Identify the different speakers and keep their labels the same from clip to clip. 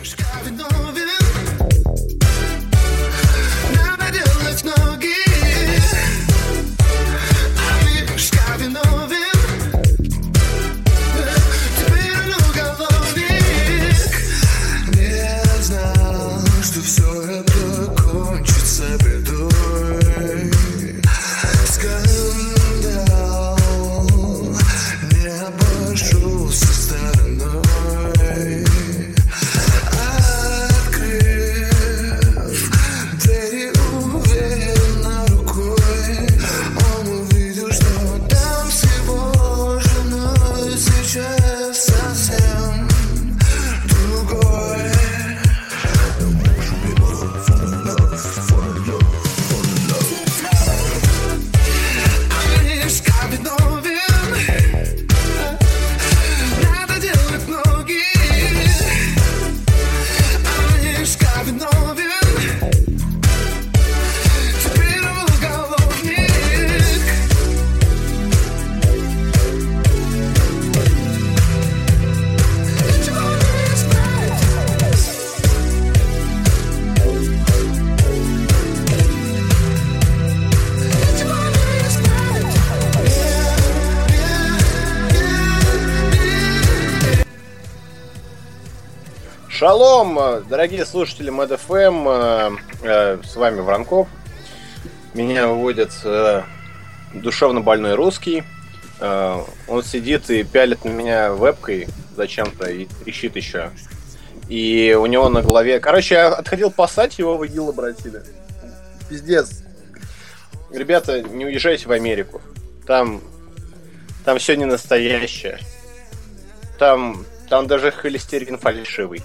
Speaker 1: Шалом, дорогие слушатели МэдФМ, с вами Воронков. Меня выводит душевно больной русский. Он сидит и пялит на меня вебкой зачем-то и трещит еще. И у него на голове... Короче, я отходил поссать, его в ИГИЛ обратили. Пиздец. Ребята, не уезжайте в Америку. Там все не настоящее. Там даже холестерин фальшивый.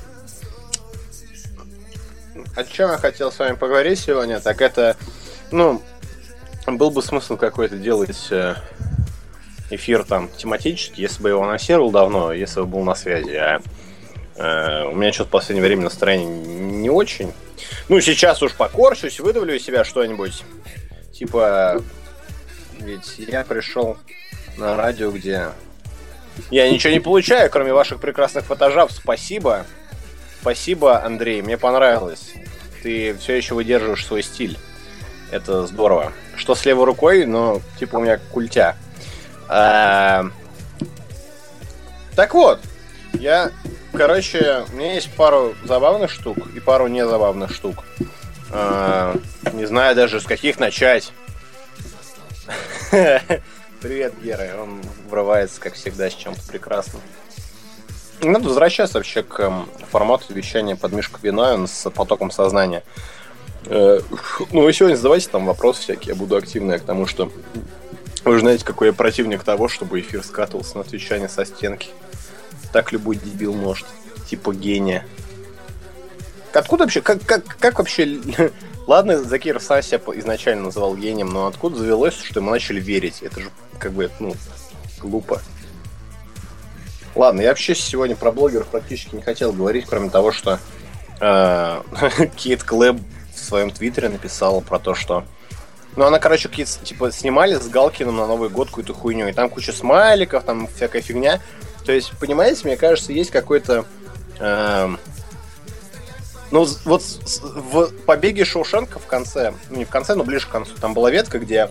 Speaker 1: О чем я хотел с вами поговорить сегодня, так это, был бы смысл какой-то делать эфир там тематический, если бы я его анонсировал давно, если бы был на связи. У меня что-то в последнее время настроение не очень. Сейчас уж покорчусь, выдавлю из себя что-нибудь. Типа, ведь я пришел на радио, где я ничего не получаю, кроме ваших прекрасных фотожаб. Спасибо. Спасибо, Андрей, мне понравилось. Ты все еще выдерживаешь свой стиль. Это здорово. Что с левой рукой, у меня культя. Так вот, у меня есть пару забавных штук и пару незабавных штук. Не знаю даже, с каких начать. Привет, Гера. Он врывается, как всегда, с чем-то прекрасным. Надо возвращаться вообще к формату вещания под мишку вина с потоком сознания. Вы сегодня задавайте там вопросы всякие, я буду активный к тому, что вы же знаете, какой я противник того, чтобы эфир скатывался на отвечание со стенки. Так любой дебил может. Типа гения. Откуда вообще, как вообще... Ладно, Закиров сам себя изначально называл гением, но откуда завелось, что ему начали верить? Это же глупо. Ладно, я вообще сегодня про блогеров практически не хотел говорить, кроме того, что Кейт Клэб в своем твиттере написала про то, что... она, снимали с Галкиным на Новый год какую-то хуйню, и там куча смайликов, там всякая фигня. То есть, понимаете, мне кажется, есть какой-то... в «Побеге Шоушенка» в конце, не в конце, но ближе к концу, там была ветка, где...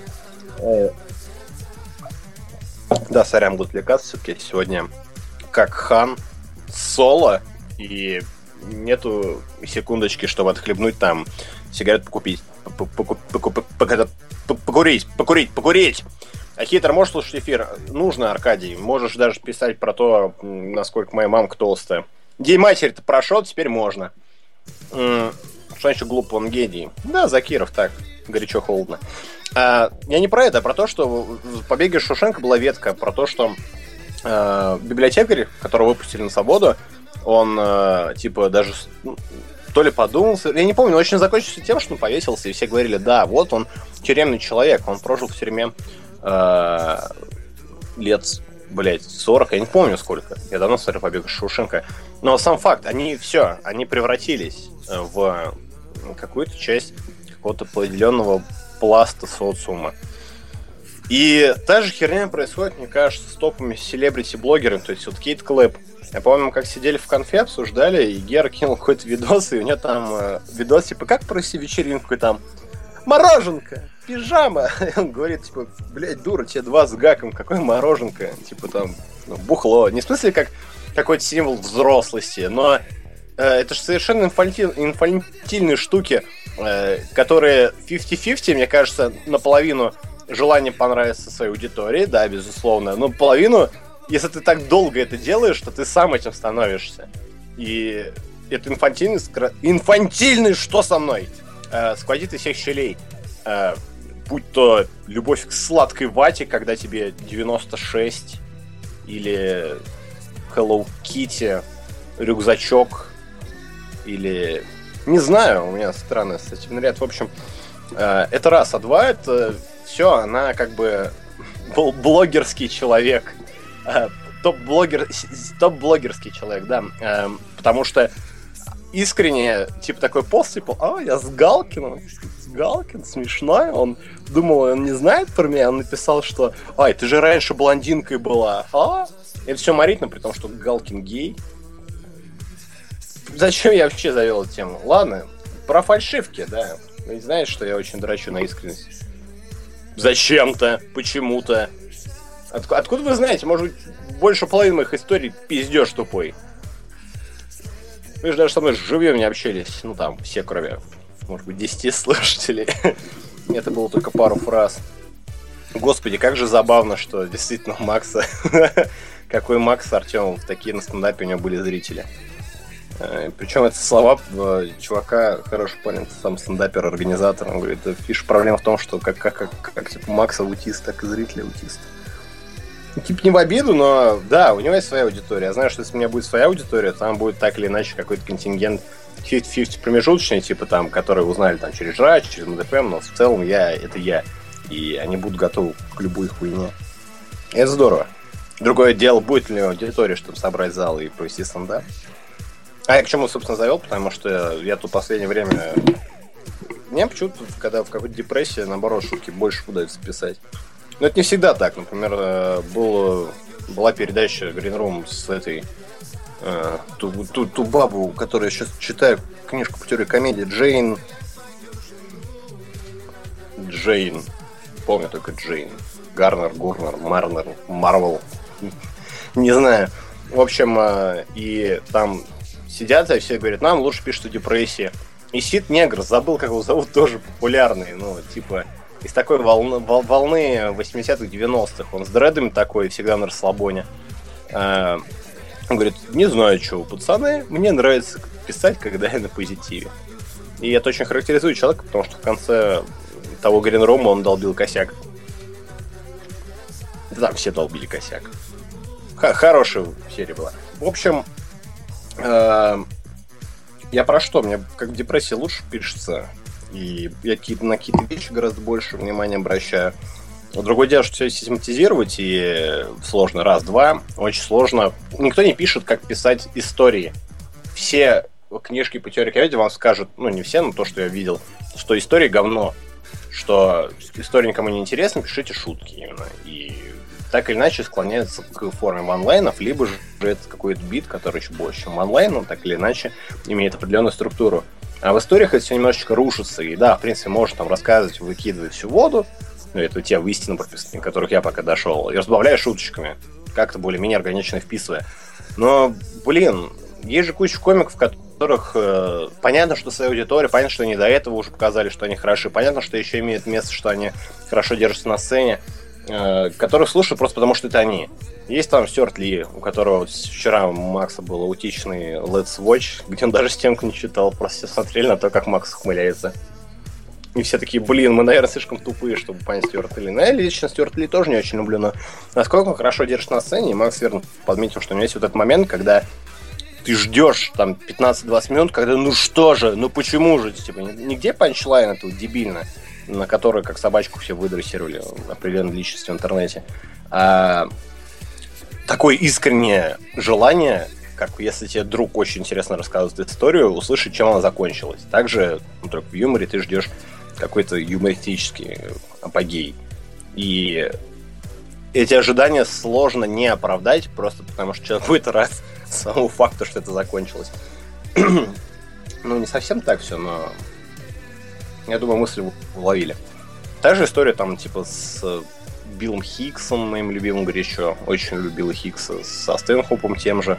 Speaker 1: Да, сорян, буду отвлекаться все-таки сегодня... как Хан Соло, и нету секундочки, чтобы отхлебнуть там сигарет покупить. Покурить. А хитр, можешь слушать эфир? Нужно, Аркадий. Можешь даже писать про то, насколько моя мамка толстая. День матери-то прошел, теперь можно. Что еще глупо, он гений. Да, Закиров так, горячо-холодно. Я не про это, а про то, что в «Побеге Шоушенка» была ветка про то, что библиотекарь, которого выпустили на свободу, он даже то ли подумался, я не помню, но очень закончился тем, что он повесился, и все говорили, да, вот он тюремный человек, он прожил в тюрьме лет, 40, я не помню сколько, я давно смотрел «Побег из Шоушенка», но сам факт, они превратились в какую-то часть какого-то определенного пласта социума. И та же херня происходит, мне кажется, с топовыми селебрити-блогерами. То есть вот Кейт Клэб, Я помню, как сидели в конфе, обсуждали, и Гера кинул какой-то видос, и у него там видос, типа, как провести вечеринку, и там мороженка, пижама. И он говорит, типа, блядь, дура, тебе 2 с гаком, какое мороженка? Типа там, бухло. Не в смысле, как какой-то символ взрослости, но это же совершенно инфантильные штуки, которые 50-50, мне кажется, наполовину желание понравиться своей аудитории, да, безусловно, но половину, если ты так долго это делаешь, то ты сам этим становишься. И это инфантильный что со мной? Сквозит из всех щелей. Будь то любовь к сладкой вате, когда тебе 96, или Hello Kitty, рюкзачок, или... Не знаю, у меня странный ассоциативный ряд. В общем, это раз. А два, это все, она как бы блогерский человек. Топ-блогерский человек, да. Потому что искренне, типа, такой пост, типа, я с Галкиным. Галкин смешной. Он думал, он не знает про меня. Он написал, что, ты же раньше блондинкой была. Это все морительно, при том, что Галкин гей. Зачем я вообще завел эту тему? Ладно, про фальшивки, да. Вы знаете, что я очень дрочу на искренность. Зачем-то, почему-то. Откуда вы знаете? Может быть, больше половины моих историй пиздеж тупой. Вы же даже со мной живьем не общались. Ну там, все, кроме, может быть, 10 слушателей. Это было только пару фраз. Господи, как же забавно, что действительно у Макса... Какой Макс с Артемом, такие на стендапе у него были зрители. Причем это слова чувака, хороший парень, сам стендапер, организатор. Он говорит, фишка проблема в том, что как типа Макс аутист, так и зритель аутист. Типа не в обиду, но да, у него есть своя аудитория. Я знаю, что если у меня будет своя аудитория, там будет так или иначе какой-то контингент 50-50 промежуточный, типа там, которые узнали там через ЖАЧ, через МДПМ, но в целом это я. И они будут готовы к любой хуйне. И это здорово. Другое дело, будет ли аудитория, чтобы собрать зал и провести стендап. Я к чему, собственно, завел, потому что я тут в последнее время... Мне почему-то, когда в какой-то депрессии, наоборот, шутки больше удается писать. Но это не всегда так. Например, была передача Green Room с этой... Ту бабу, которую я сейчас читаю книжку по теории комедии, Джейн. Помню только Джейн. Гарнер, Гурнер, Марвел. Не знаю. В общем, и там сидят, и все говорят, нам лучше пишут о депрессии. И сидит негр, забыл, как его зовут, тоже популярный. Ну, типа, из такой волны 80-х, 90-х. Он с дредами такой, всегда на расслабоне. Он говорит, не знаю, что, пацаны, мне нравится писать, когда я на позитиве. И это очень характеризует человека, потому что в конце того Гринрома он долбил косяк. Да, все долбили косяк. Хорошая серия была. В общем, я про что? Мне как в депрессии лучше пишется. И я на какие-то вещи гораздо больше внимания обращаю. Другое дело, что все систематизировать и сложно. Раз-два. Очень сложно. Никто не пишет, как писать истории. Все книжки по теории комедии вам скажут, ну не все, но то, что я видел, что история говно. Что история никому не интересна, пишите шутки именно. И так или иначе склоняется к форме ванлайнов, либо же это какой-то бит, который еще больше, чем ванлайн, но так или иначе имеет определенную структуру. А в историях это все немножечко рушится. И да, в принципе, можно там рассказывать, выкидывать всю воду. Ну, это те в истину прописаны, которых я пока дошел. И разбавляю шуточками, как-то более-менее органично вписывая. Но, блин, есть же куча комиков, в которых понятно, что своя аудитория, понятно, что они до этого уже показали, что они хороши, понятно, что еще имеет место, что они хорошо держатся на сцене, которых слушают просто потому, что это они. Есть там Стюарт Ли, у которого вот вчера у Макса был аутичный Let's Watch, где он даже стенку не читал, просто все смотрели на то, как Макс ухмыляется. И все такие, блин, мы, наверное, слишком тупые, чтобы понять Стюарта Ли. Но я лично Стюарта Ли тоже не очень люблю, но насколько он хорошо держит на сцене, и Макс верно подметил, что у него есть вот этот момент, когда ты ждешь там 15-20 минут, когда ну что же, ну почему же, типа, нигде панчлайн это вот дебильно, на который как собачку все выдрессировали определенной личности в интернете. А такое искреннее желание, как если тебе друг очень интересно рассказывает историю, услышать, чем она закончилась. Также, ну, только в юморе ты ждешь какой-то юмористический апогей. И эти ожидания сложно не оправдать, просто потому что человек будет раз самого факта, что это закончилось. Ну, не совсем так все, но я думаю, мысль вы уловили. Та же история там, типа, с Биллом Хиггсом, моим любимым горячо. Очень любил Хиггса. Со Стэнхопом тем же.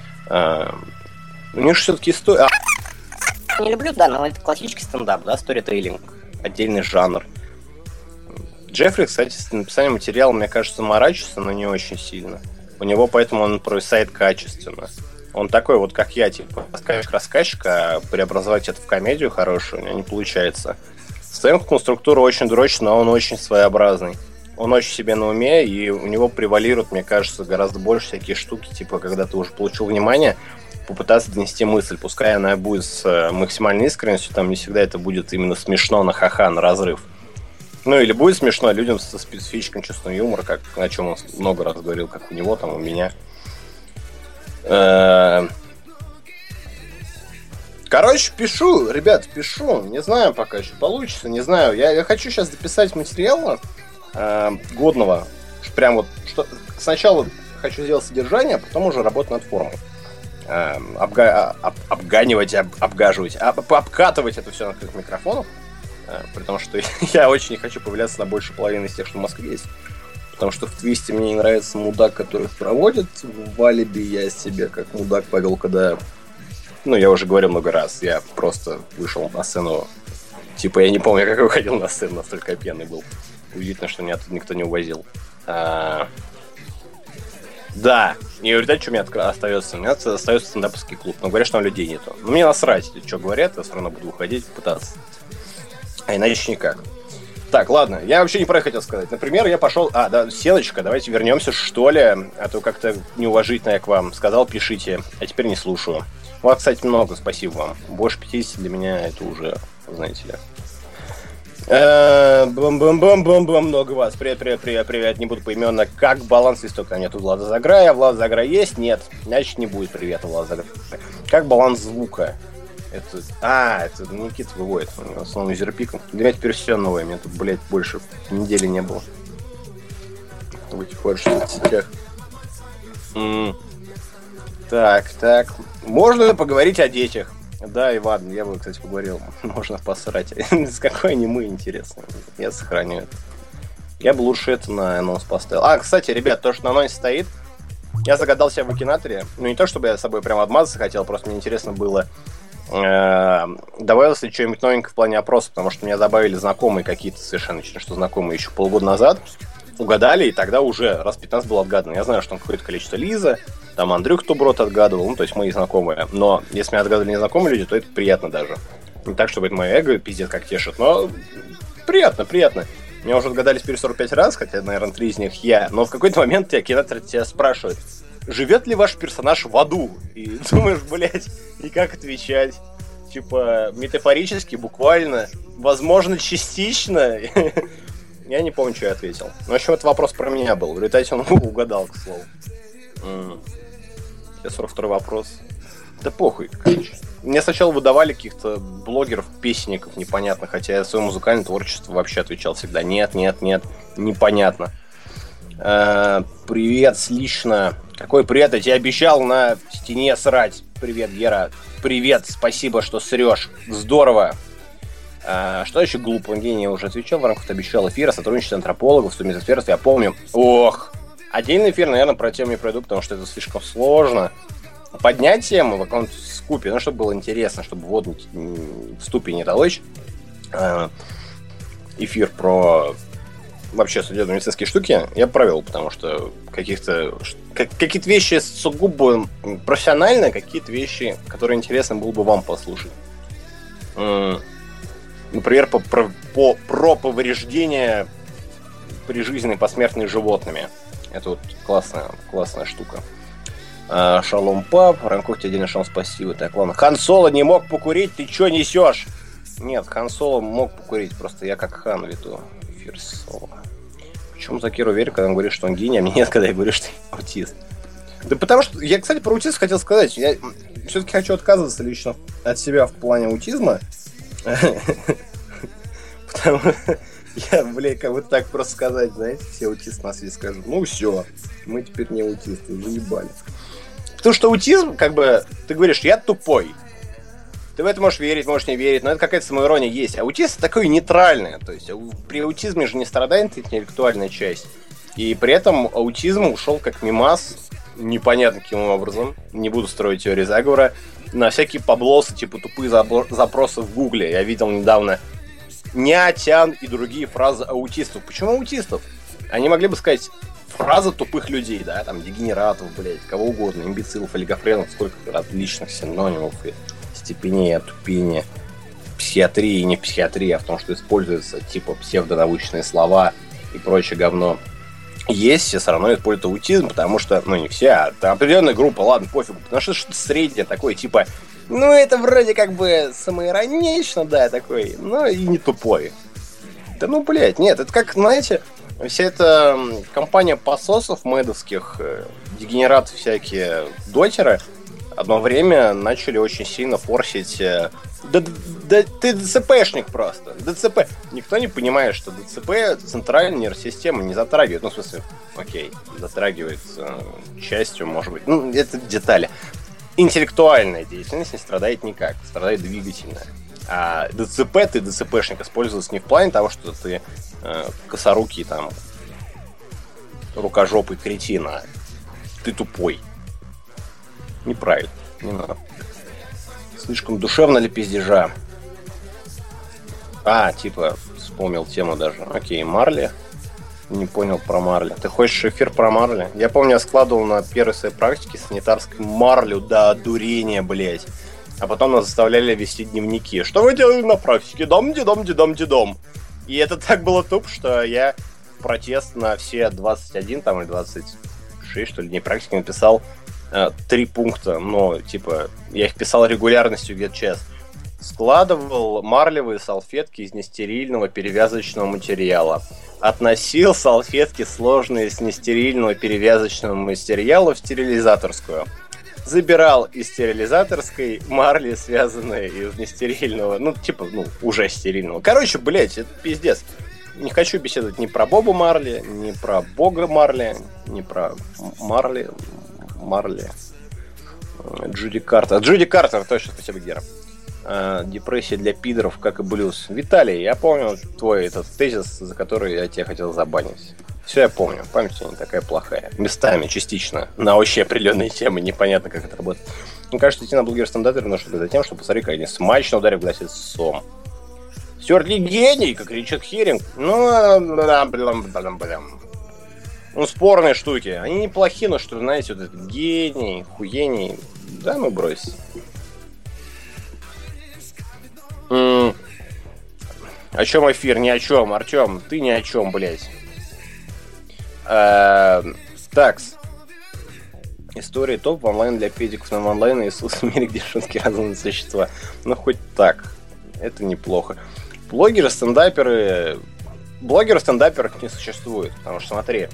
Speaker 1: У них же все-таки история... Не люблю, да, но это классический стендап, да, сторитейлинг. Отдельный жанр. Джеффри, кстати, с написанием материала, мне кажется, заморачивается, но не очень сильно. У него поэтому он провисает качественно. Он такой вот, как я, типа, рассказчик, а преобразовать это в комедию хорошую у него не получается. Стэнхоп структура очень дрочная, но он очень своеобразный. Он очень себе на уме, и у него превалирует, мне кажется, гораздо больше всякие штуки, типа, когда ты уже получил внимание, попытаться донести мысль. Пускай она будет с максимальной искренностью, там не всегда это будет именно смешно, на ха-ха, на разрыв. Ну, или будет смешно людям со специфическим чувством юмора, как, о чем он много раз говорил, как у него, там, у меня. Короче, пишу, ребят, пишу. Не знаю пока еще, получится, не знаю. Я хочу сейчас дописать материала годного. Прям вот, что сначала хочу сделать содержание, а потом уже работать над формой. Обгаживать, обкатывать это все на открытых микрофонах. При том, что я очень не хочу появляться на большей половине из тех, что в Москве есть. Потому что в Твисте мне не нравится мудак, который их проводит. В Алиби я себя как мудак повел, когда... Ну, я уже говорил много раз. Я просто вышел на сцену. Типа, я не помню, как я выходил на сцену, настолько пьяный был. Удивительно, что меня тут никто не увозил. Да. И в результате, что у меня остается? У меня остается стендаповский клуб. Но говорят, что там людей нету. Но мне насрать, что говорят, я все равно буду выходить, пытаться. А иначе никак. Так, ладно, я вообще не про это хотел сказать. Например, я пошел... да, Сеночка, давайте вернемся, что ли. А то как-то неуважительно я к вам сказал, пишите. А теперь не слушаю. Вас, кстати, много, спасибо вам. Больше 50 для меня это уже, знаете ли. Бум-бум-бум-бум-бум, много вас. Привет. Не буду поименно. Как баланс истока? Нет, у Влада Заграя. Влад Заграй есть? Нет. Значит, не будет привет у Влада Заграя. Как баланс звука? Это Никита выводит. В основном юзерпиком. Для меня теперь все новое. Мне тут, блядь, больше недели не было. В этих хороших сетях. Так. Можно поговорить о детях. Да, Иван, я бы, кстати, поговорил. Можно посрать. С какой аниме, интересно. Я сохраню это. Я бы лучше это на анонс поставил. Кстати, ребят, то, что на анонсе стоит, я загадал себя в Акинаторе. Ну, не то, чтобы я с собой прям отмазаться хотел, просто мне интересно было, добавилось ли что-нибудь новенькое в плане опроса, потому что меня добавили знакомые какие-то совершенно, что знакомые еще полгода назад. Угадали, и тогда уже раз 15 было отгадано. Я знаю, что там какое-то количество Лиза, там Андрюх Туброт отгадывал, ну, то есть мои знакомые. Но если меня отгадывали незнакомые люди, то это приятно даже. Не так, чтобы это мое эго пиздец как тешит, но приятно. Меня уже отгадали теперь 45 раз, хотя, наверное, 3 из них я. Но в какой-то момент кинотеатр тебя спрашивает, живет ли ваш персонаж в аду? И думаешь, блядь, и как отвечать? Типа, метафорически, буквально, возможно, частично. Я не помню, что я ответил. Ну, в общем, это вопрос про меня был. В результате он угадал, к слову. 42-й вопрос. Да похуй, короче. Мне сначала выдавали каких-то блогеров, песенников непонятно, хотя я свое музыкальное творчество вообще отвечал всегда. Нет, непонятно. Привет, лично. Какой привет? Я тебе обещал на стене срать. Привет, Гера. Привет, спасибо, что срешь. Здорово. Что еще глупо? Гений уже отвечал в рамках обещал эфира, сотрудничество антропологов, суммитосферства, я помню. Отдельный эфир, наверное, про тему не пройду, потому что это слишком сложно. Поднять тему в каком-то скупе, чтобы было интересно, чтобы воду в ступе не толочь. Эфир про вообще судебно-медицинские штуки я провел, потому что какие-то вещи сугубо профессиональные, какие-то вещи, которые интересно было бы вам послушать. Например, про повреждения прижизненной посмертной животными. Это вот классная штука. Шалом Пап, Ранков, тебе отдельно шалом, спасибо. Так, ладно. Хан Соло не мог покурить, ты чё несешь? Нет, Хан Соло мог покурить, просто я как хан веду эфир Соло. Почему Закиру верю, когда он говорит, что он гений, а мне нет, когда я говорю, что я аутист? Да потому что, я, кстати, про аутизм хотел сказать. Я все-таки хочу отказываться лично от себя в плане аутизма. Потому что я, блядь, как бы так просто сказать, знаете, все аутисты на свете скажут, ну все, мы теперь не аутисты, заебали. Потому что аутизм, как бы, ты говоришь, я тупой. Ты в это можешь верить, можешь не верить, но это какая-то самоирония есть. Аутист такой нейтральный, то есть при аутизме же не страдает интеллектуальная часть. И при этом аутизм ушел как мимас, непонятно каким образом, не буду строить теории заговора, на всякие поблосы, типа тупые запросы в Гугле. Я видел недавно «нятян» и другие фразы аутистов. Почему аутистов? Они могли бы сказать фразы тупых людей, да, там, дегенератов, блядь, кого угодно, имбецилов, олигофренов, сколько различных синонимов и степеней отупения. Психиатрии и не психиатрия, а в том, что используются, типа, псевдонаучные слова и прочее говно. Есть, все все равно используют аутизм, потому что, ну, не все, а там определенная группа, ладно, пофигу, потому что что-то среднее такое, типа, ну, это вроде как бы самоиронично, да, такой, но и не тупой. Да ну, блядь, нет, это как, знаете, вся эта компания пососов мэдовских, дегенераты всякие, дотеры, одно время начали очень сильно форсить... Да ты ДЦПшник просто. ДЦП. Никто не понимает, что ДЦП центральная нервная система не затрагивает. Ну, в смысле, окей, затрагивает частью, может быть. Ну, это детали. Интеллектуальная деятельность не страдает никак. Страдает двигательная. А ДЦП, ты ДЦПшник, используется не в плане того, что ты косорукий, там, рукожопый кретин, а ты тупой. Неправильно. Не надо. Слишком душевно для пиздежа. Типа, вспомнил тему даже. Окей, Марли. Не понял про Марли. Ты хочешь эфир про Марли? Я помню, я складывал на первой своей практике санитарской Марлю до дурения, блять. А потом нас заставляли вести дневники. Что вы делали на практике? Дом. И это так было тупо, что я в протест на все 21 там, или 26, что ли, дней практики написал 3 пункта, но, типа, я их писал регулярностью где-то час. Складывал марлевые салфетки из нестерильного перевязочного материала. Относил салфетки сложные с нестерильного перевязочного материала в стерилизаторскую. Забирал из стерилизаторской марли, связанные из нестерильного, уже стерильного. Короче, блять, это пиздец. Не хочу беседовать ни про Бобу Марли, ни про Бога Марли, ни про Марли. Джуди Картер, точно, спасибо, Гера. Депрессия для пидоров, как и блюз. Виталий, я помню твой этот тезис, за который я тебя хотел забанить. Все я помню, память у меня не такая плохая. Местами, частично, на очень определенные темы, непонятно, как это работает. Мне кажется, идти на блогер стендапер нужно за тем, что посмотри, как они смачно ударили в глаз сом. Стюарт Ли гений, как Ричард Хиринг. Ну, спорные штуки. Они неплохие, но что, знаете, вот этот гений, хуений. Да, ну брось. О чем эфир? Ни о чем. Артем, ты ни о чем, блядь. Такс. История топ в онлайн для педиков на онлайн Иисус в мире, где женские разумные существа. Ну, хоть так. Это неплохо. Блогеры-стендаперы не существует. Потому что, смотри,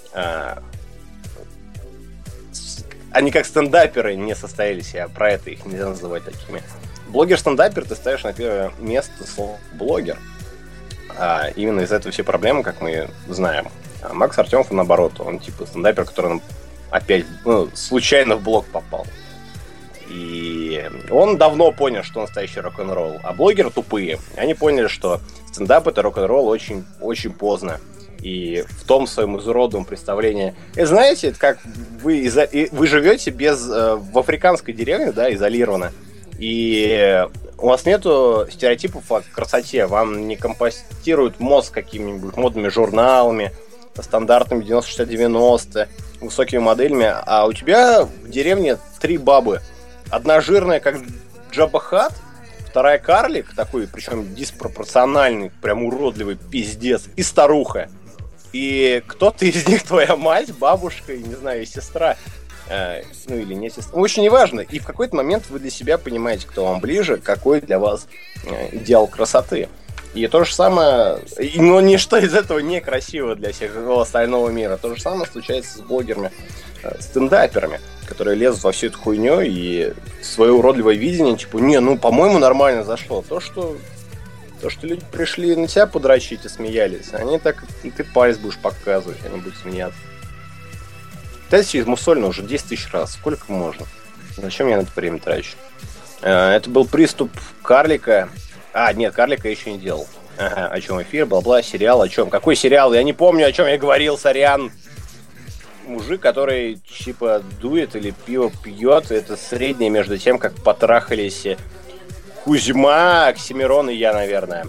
Speaker 1: они как стендаперы не состоялись, я про это их нельзя называть такими. Блогер-стендапер, ты ставишь на первое место слово блогер. Именно из-за этого все проблемы, как мы знаем. А Макс Артемов, наоборот, он типа стендапер, который опять случайно в блог попал. И он давно понял, что настоящий рок-н-ролл. А блогеры тупые. Они поняли, что стендап — это рок-н-ролл очень, очень поздно. И в том своем изуродовом представлении. И знаете, это как вы живете в африканской деревне, да, изолированно. И у вас нету стереотипов о красоте. Вам не компостируют мозг какими-нибудь модными журналами, стандартными 90-60-90, высокими моделями. А у тебя в деревне 3 бабы. Одна жирная, как Джабба Хат, вторая карлик, такой, причем диспропорциональный, прям уродливый пиздец, и старуха. И кто-то из них твоя мать, бабушка, не знаю, и сестра. Или не сестра. Очень неважно. И в какой-то момент вы для себя понимаете, кто вам ближе, какой для вас идеал красоты. И то же самое... Но ничто из этого не красиво для всего остального мира. То же самое случается с блогерами, стендаперами, которые лезут во всю эту хуйню и свое уродливое видение, типа, по-моему, нормально зашло. То, что люди пришли на тебя подрочить и смеялись, они так, и ты палец будешь показывать, они будут смеяться. Тестить мусольно уже 10 тысяч раз. Сколько можно? Зачем я на это время трачу? Это был приступ карлика. Нет, карлика я еще не делал. Ага, о чем эфир, бла-бла, сериал, о чем? Какой сериал? Я не помню, о чем я говорил, сорян. Мужик, который типа дует или пиво пьет, это среднее между тем, как потрахались Кузьма, Оксимирон и я, наверное.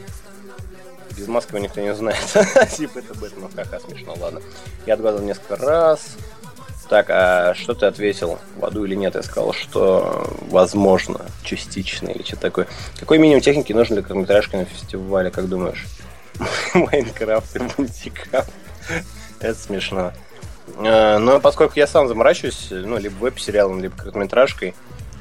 Speaker 1: Без маски никто не знает. Типа это Бэтмен, ха-ха, смешно, ладно. Я отгадал несколько раз. Так, а что ты ответил? В аду или нет? Я сказал, что возможно, частично или что-то такое. Какой минимум техники нужен для короткометражки на фестивале, как думаешь? Майнкрафт и Мультикрафт. Это смешно. Но поскольку я сам заморачиваюсь, либо веб-сериалом, либо короткометражкой,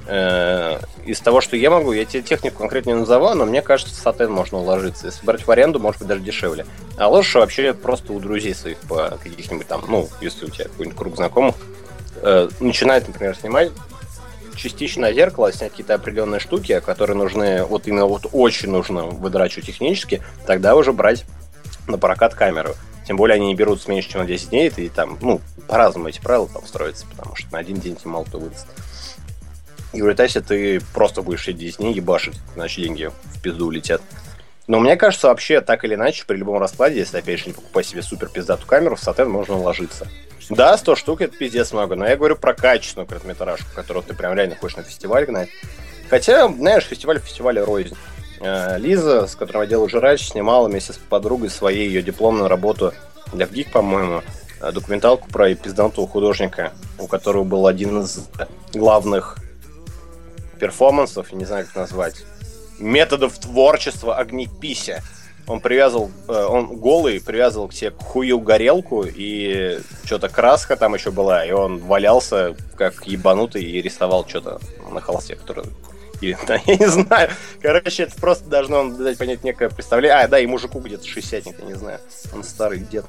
Speaker 1: из того, что я могу, я тебе технику конкретно не назову, но мне кажется, сатен можно уложиться. Если брать в аренду, может быть, даже дешевле. А лучше вообще просто у друзей своих по каких-нибудь там, если у тебя какой-нибудь круг знакомых, начинает, например, снимать частично зеркало, снять какие-то определенные штуки, которые нужны, очень нужно выдрачивать технически, тогда уже брать на прокат камеру. Тем более они не берут меньше, чем на 10 дней, и там, по-разному эти правила там строятся, потому что на один день тебе мало кто выдаст. И в результате ты просто будешь эти 10 дней ебашить, иначе деньги в пизду улетят. Но мне кажется, вообще, так или иначе, при любом раскладе, если, опять же, не покупать себе супер пиздатую камеру, в сатен можно уложиться. Да, 100 штук это пиздец много, но я говорю про качественную короткометражку, которую ты прям реально хочешь на фестиваль гнать. Хотя, знаешь, фестиваль рознь. Лиза, с которой я делал «Жрач», снимала вместе с подругой своей ее дипломную работу для ВГИК, по-моему, документалку про пизданутого художника, у которого был один из главных перформансов, не знаю, как назвать, методов творчества огнепися. Он голый привязывал к себе к хую горелку, и что-то краска там еще была, и он валялся как ебанутый и рисовал что-то на холсте, которое... Я не знаю. Короче, это просто должно дать понять некое представление. И мужику где-то 60-ник, я не знаю. Он старый дед.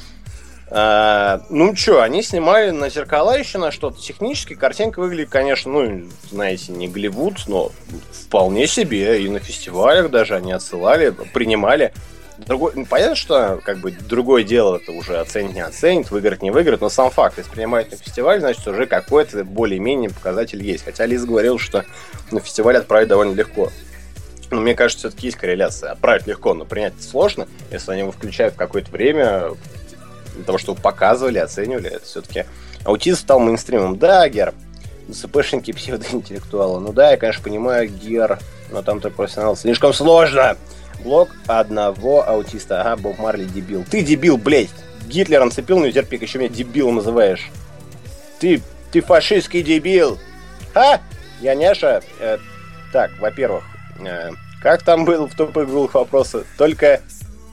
Speaker 1: Они снимали на зеркала еще на что-то. Технически картинка выглядит, конечно, знаете, не Голливуд, но вполне себе. И на фестивалях даже они отсылали, принимали. Понятно, что другое дело, это уже оценить, не оценить, выиграть, не выиграть, но сам факт, если принимают на фестиваль, значит, уже какой-то более-менее показатель есть. Хотя Лиза говорила, что на фестиваль отправить довольно легко. Но мне кажется, все-таки есть корреляция. Отправить легко, но принять сложно, если они его включают в какое-то время для того, чтобы показывали, оценивали. Это все-таки аутизм стал мейнстримом. Да, Гер, ДЦПшники, псевдоинтеллектуалы. Я, конечно, понимаю, Гер, но там ты профессионал. Слишком сложно! Блог одного аутиста. Ага, Боб Марли дебил. Ты дебил, блядь! Гитлера нацепил на юзерпик, еще меня дебилом называешь. Ты фашистский дебил! Я няша. Так, во-первых, как там был в тупых глупых вопросах? Только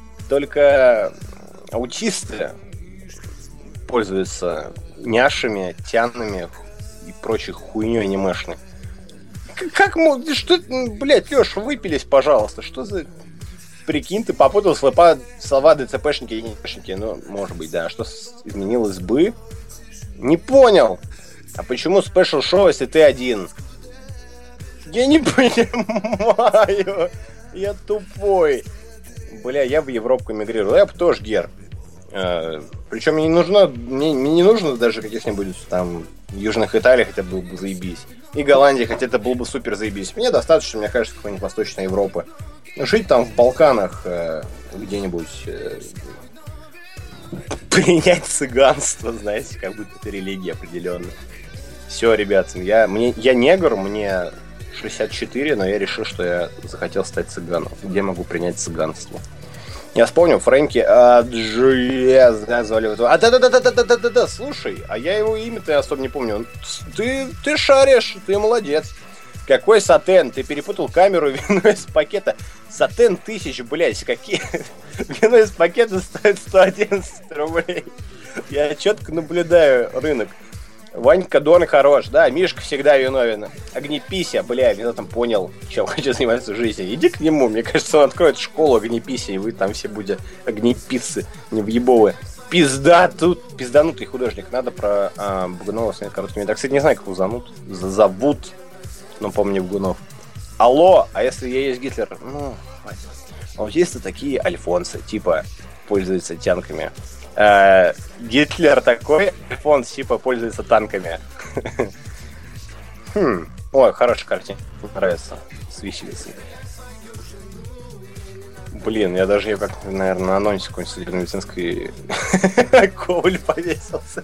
Speaker 1: аутисты пользуются няшами, тянами и прочей хуйней анимешной. Что, блядь, Леш, выпились, пожалуйста. Что за... Прикинь, ты попутал слова ДЦПшники и НИшники. Может быть, да. Что изменилось бы? Не понял. А почему спешл шоу, если ты один? Я не понимаю. Я тупой. Бля, я в Европу эмигрировал. Я бы тоже Гер. Причем мне не нужно даже каких-нибудь там Южных Италий, хотя было бы заебись. И Голландии, хотя это было бы супер заебись. Мне достаточно, мне кажется, какой-нибудь Восточной Европы. Жить там в Балканах где-нибудь, принять цыганство, знаете, как будто это религия определенная. Все, ребят, я негр, мне 64, но я решил, что я захотел стать цыганом. Где могу принять цыганство? Я вспомнил, Фрэнки звали его. Да, слушай, а я его имя-то особо не помню. Ты шаришь, ты молодец. Какой сатен? Ты перепутал камеру и вино из пакета. Сатен 1000, блядь, какие? Вино из пакета стоит 111 рублей. Я четко наблюдаю рынок. Ванька Дон хорош, да, Мишка всегда виновен. Огнепися, бля, я там понял, чем хочу заниматься в жизни. Иди к нему, мне кажется, он откроет школу огнепися, и вы там все будете огнеписцы, не въебовые. Пизданутый художник. Надо про Бугунова снять короткими. Я, кстати, не знаю, как его зовут, но помню Бугунов. Алло, а если я есть Гитлер? Хватит. А вот есть такие альфонсы, типа, пользуются тянками. Гитлер такой, iPhone типа пользуется танками. Ой, хорошая картина. Нравится. С виселицей. Блин, я даже ее как-то, наверное, на анонсе какой-нибудь судебно-медицинской Коваль повесился.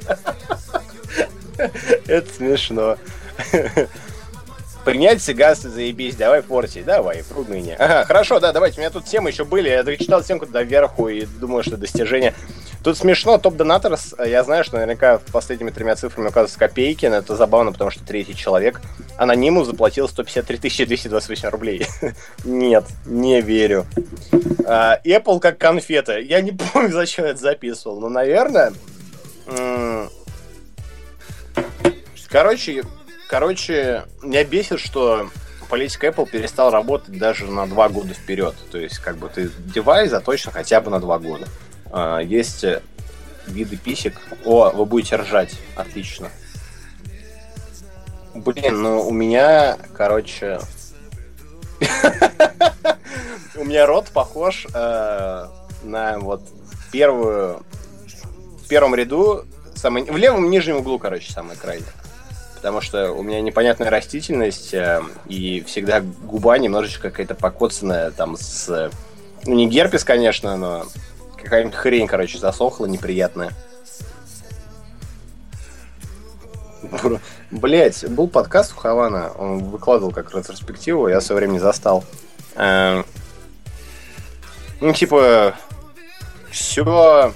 Speaker 1: Это смешно. Принять сиганство, заебись, давай форти, давай, трудно и не. Ага, хорошо, да, давайте, у меня тут темы еще были, я дочитал темку доверху и думаю, что достижение. Тут смешно, топ-донаторс, я знаю, что наверняка последними 3 цифрами указываются копейки, но это забавно, потому что третий человек анониму заплатил 153 228 рублей. Нет, не верю. Apple как конфета, я не помню, зачем я это записывал, но, наверное... Короче, меня бесит, что политика Apple перестал работать даже на 2 года вперед. То есть, как бы ты девайс заточен хотя бы на 2 года. Есть виды писек. О, вы будете ржать. Отлично. Блин, ну у меня, короче... У меня рот похож на вот первую... В первом ряду, в левом нижнем углу, короче, самый крайний. Потому что у меня непонятная растительность, и всегда губа немножечко какая-то покоцанная, там с... Ну, не герпес, конечно, но какая-нибудь хрень, короче, засохла неприятная. Блять, был подкаст у Хавана, он выкладывал как ретроспективу, я в свое время не застал. Ну, типа, все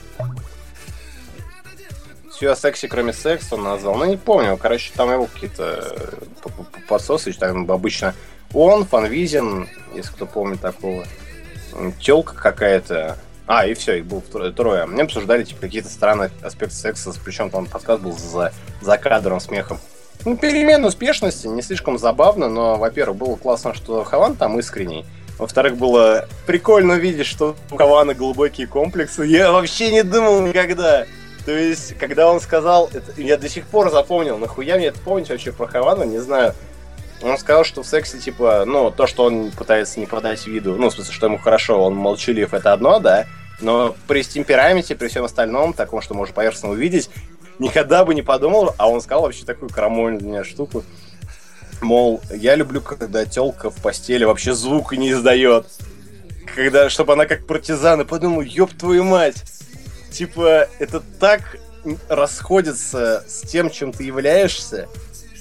Speaker 1: о сексе, кроме секса, он назвал. Ну, не помню. Короче, там его какие-то подсосы. Там обычно он, Фанвизин, если кто помнит такого. Тёлка какая-то. И все, их было трое. Мне обсуждали типа какие-то странные аспекты секса. Причем там подкаст был за кадром смехом. Ну, перемен успешности, не слишком забавно, но, во-первых, было классно, что Хаван там искренний. Во-вторых, было прикольно увидеть, что у Хавана глубокие комплексы. Я вообще не думал никогда. То есть, когда он сказал, я до сих пор запомнил, нахуя мне это помнить вообще про Хавана, не знаю. Он сказал, что в сексе, типа, ну, то, что он пытается не подать виду, ну, в смысле, что ему хорошо, он молчалив, это одно, да, но при темпераменте, при всем остальном, таком, что можно поверхностно увидеть, никогда бы не подумал, а он сказал вообще такую крамольную для меня штуку, мол, я люблю, когда тёлка в постели вообще звук не издает, когда, чтобы она как партизан, и подумал, ёб твою мать. Типа, это так расходится с тем, чем ты являешься.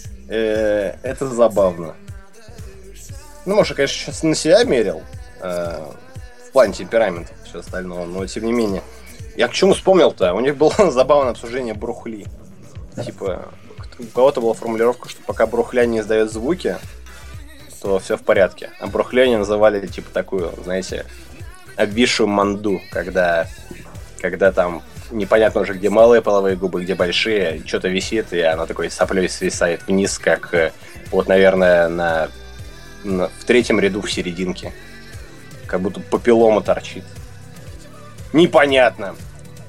Speaker 1: Это забавно. Ну, может, я, конечно, сейчас на себя мерил. В плане темперамента и все остальное. Но, тем не менее. Я к чему вспомнил-то? У них было забавное обсуждение брухли. Типа, у кого-то была формулировка, что пока брухля не издает звуки, то все в порядке. А брухля они называли, типа, такую, знаете, обвисшую манду, когда там непонятно уже, где малые половые губы, где большие, что-то висит, и она такой соплей свисает вниз, как вот, наверное, в третьем ряду в серединке. Как будто папиллома торчит. Непонятно.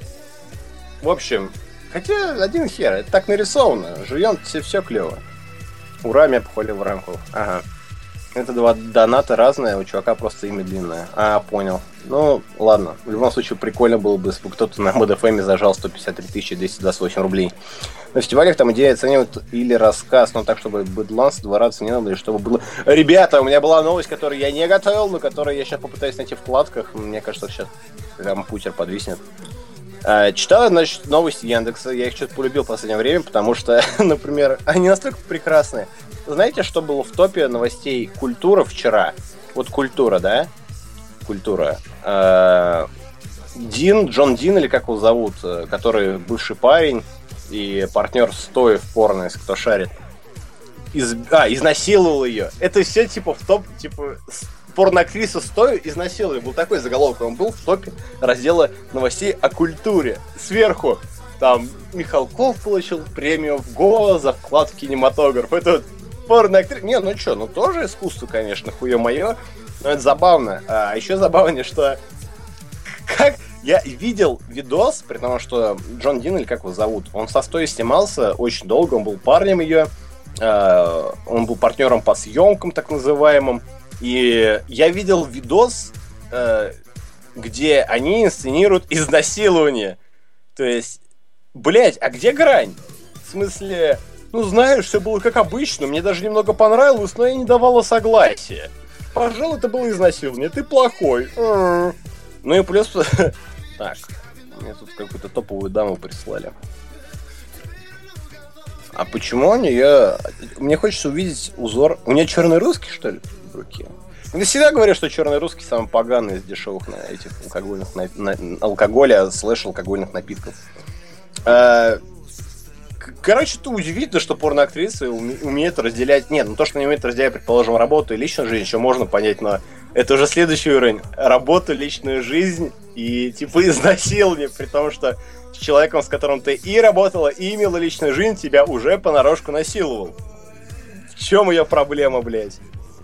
Speaker 1: В общем, хотя один хер, это так нарисовано. Живем все клево. Ура, меня похвалил в рамку. Ага. Это 2 доната разные, у чувака просто имя длинное. Понял. Ну, ладно. В любом случае, прикольно было бы, если бы кто-то на ModFM зажал 153 228 рублей. На фестивалях там идея оценивают или рассказ, но так, чтобы быдланс 2 раза не надо, и чтобы было... Ребята, у меня была новость, которую я не готовил, но которую я сейчас попытаюсь найти в вкладках. Мне кажется, сейчас прям путер подвиснет. Читал, значит, новости Яндекса. Я их что-то полюбил в последнее время, потому что, например, они настолько прекрасные. Знаете, что было в топе новостей «Культура» вчера? Вот «Культура», да? «Культура». Джон Дин, или как его зовут, который бывший парень и партнер Стои в порно, если кто шарит. Изнасиловал ее. Это все типа в топ, типа... Порноактриса Стои изнасиловали. Был такой заголовок. Он был в топе раздела новостей о культуре. Сверху там Михалков получил премию в ГО за вклад в кинематограф. Это вот порноактриса. Не, ну что, ну тоже искусство, конечно, хуе мое. Но это забавно. А еще забавнее, что как я видел видос, при том, что Джон Дин, или как его зовут, он со Стои снимался очень долго, он был парнем ее, он был партнером по съемкам, так называемым. И я видел видос, где они инсценируют изнасилование. То есть, блять, а где грань? В смысле, ну знаешь, все было как обычно, мне даже немного понравилось, но я не давала согласия. Пожалуй, это было изнасилование, ты плохой. Ну и плюс... Так, мне тут какую-то топовую даму прислали. А почему они я... Мне хочется увидеть узор... У нее черный русский, что ли, в руке? Я всегда говорю, что черный русский самый поганый из дешевых этих алкогольных алкоголя /алкогольных напитков. Короче, это удивительно, что порноактрисы умеют разделять... Нет, ну то, что они умеют разделять, предположим, работу и личную жизнь, еще можно понять, но это уже следующий уровень. Работу, личную жизнь и типа изнасилование, при том, что с человеком, с которым ты и работала, и имела личную жизнь, тебя уже понарошку насиловал. В чем ее проблема, блядь?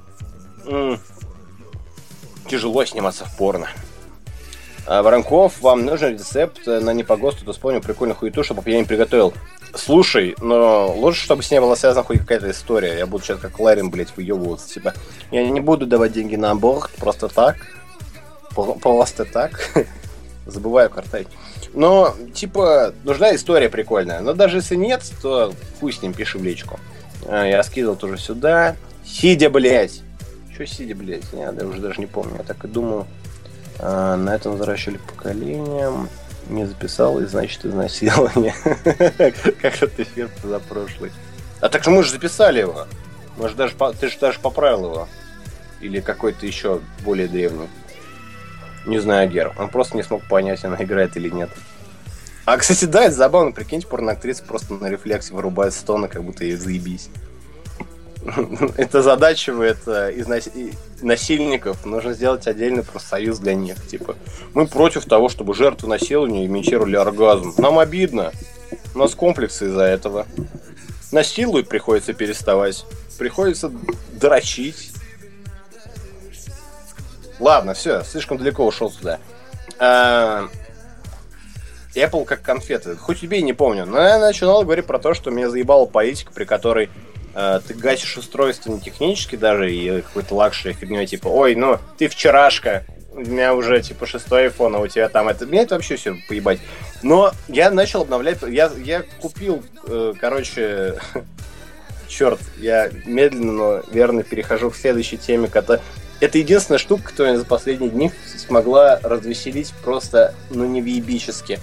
Speaker 1: Тяжело сниматься в порно. Воронков, вам нужен рецепт на не по ГОСТу, то вспомнил прикольную хуету, чтобы я не приготовил. Слушай, но лучше, чтобы с ней была связана хоть какая-то история. Я буду сейчас как Ларин, блядь, выебываться. Типа, я не буду давать деньги на аборт просто так. Просто так. Забываю картать. Но, типа, нужна история прикольная. Но даже если нет, то хуй с ним, пиши в личку. Я скидывал тоже сюда. Сидя, блядь. Че сидя, блядь? Я уже даже не помню. Я так и думаю. На этом возвращали поколением. Не записал, и значит изнасилование. Как этот эфир позапрошлый. А так мы же записали его. Может, даже ты же даже поправил его. Или какой-то еще более древний. Не знаю, Гер. Он просто не смог понять, она играет или нет. А, кстати, да, это забавно. Прикиньте, порноактриса просто на рефлексе вырубает стоны, как будто ей заебись. Это задачивает насильников. Нужно сделать отдельный профсоюз для них. Типа, мы против того, чтобы жертвы насилования имитировали оргазм. Нам обидно. У нас комплексы из-за этого. Насилуют, приходится переставать. Приходится дрочить. Ладно, все, слишком далеко ушел сюда. Apple как конфеты. Хоть тебе и не помню. Но я начинал говорить про то, что меня заебала политика, при которой ты гасишь устройство не технически даже, и какой-то лакшери фигней, типа, ой, ну, ты вчерашка, у меня уже, типа, 6-й iPhone, а у тебя там это... Меня это вообще все поебать. Но я начал обновлять... Я купил, короче... Черт, я медленно, но верно перехожу к следующей теме, которая... Это единственная штука, которая за последние дни смогла развеселить просто, ну, невъебически.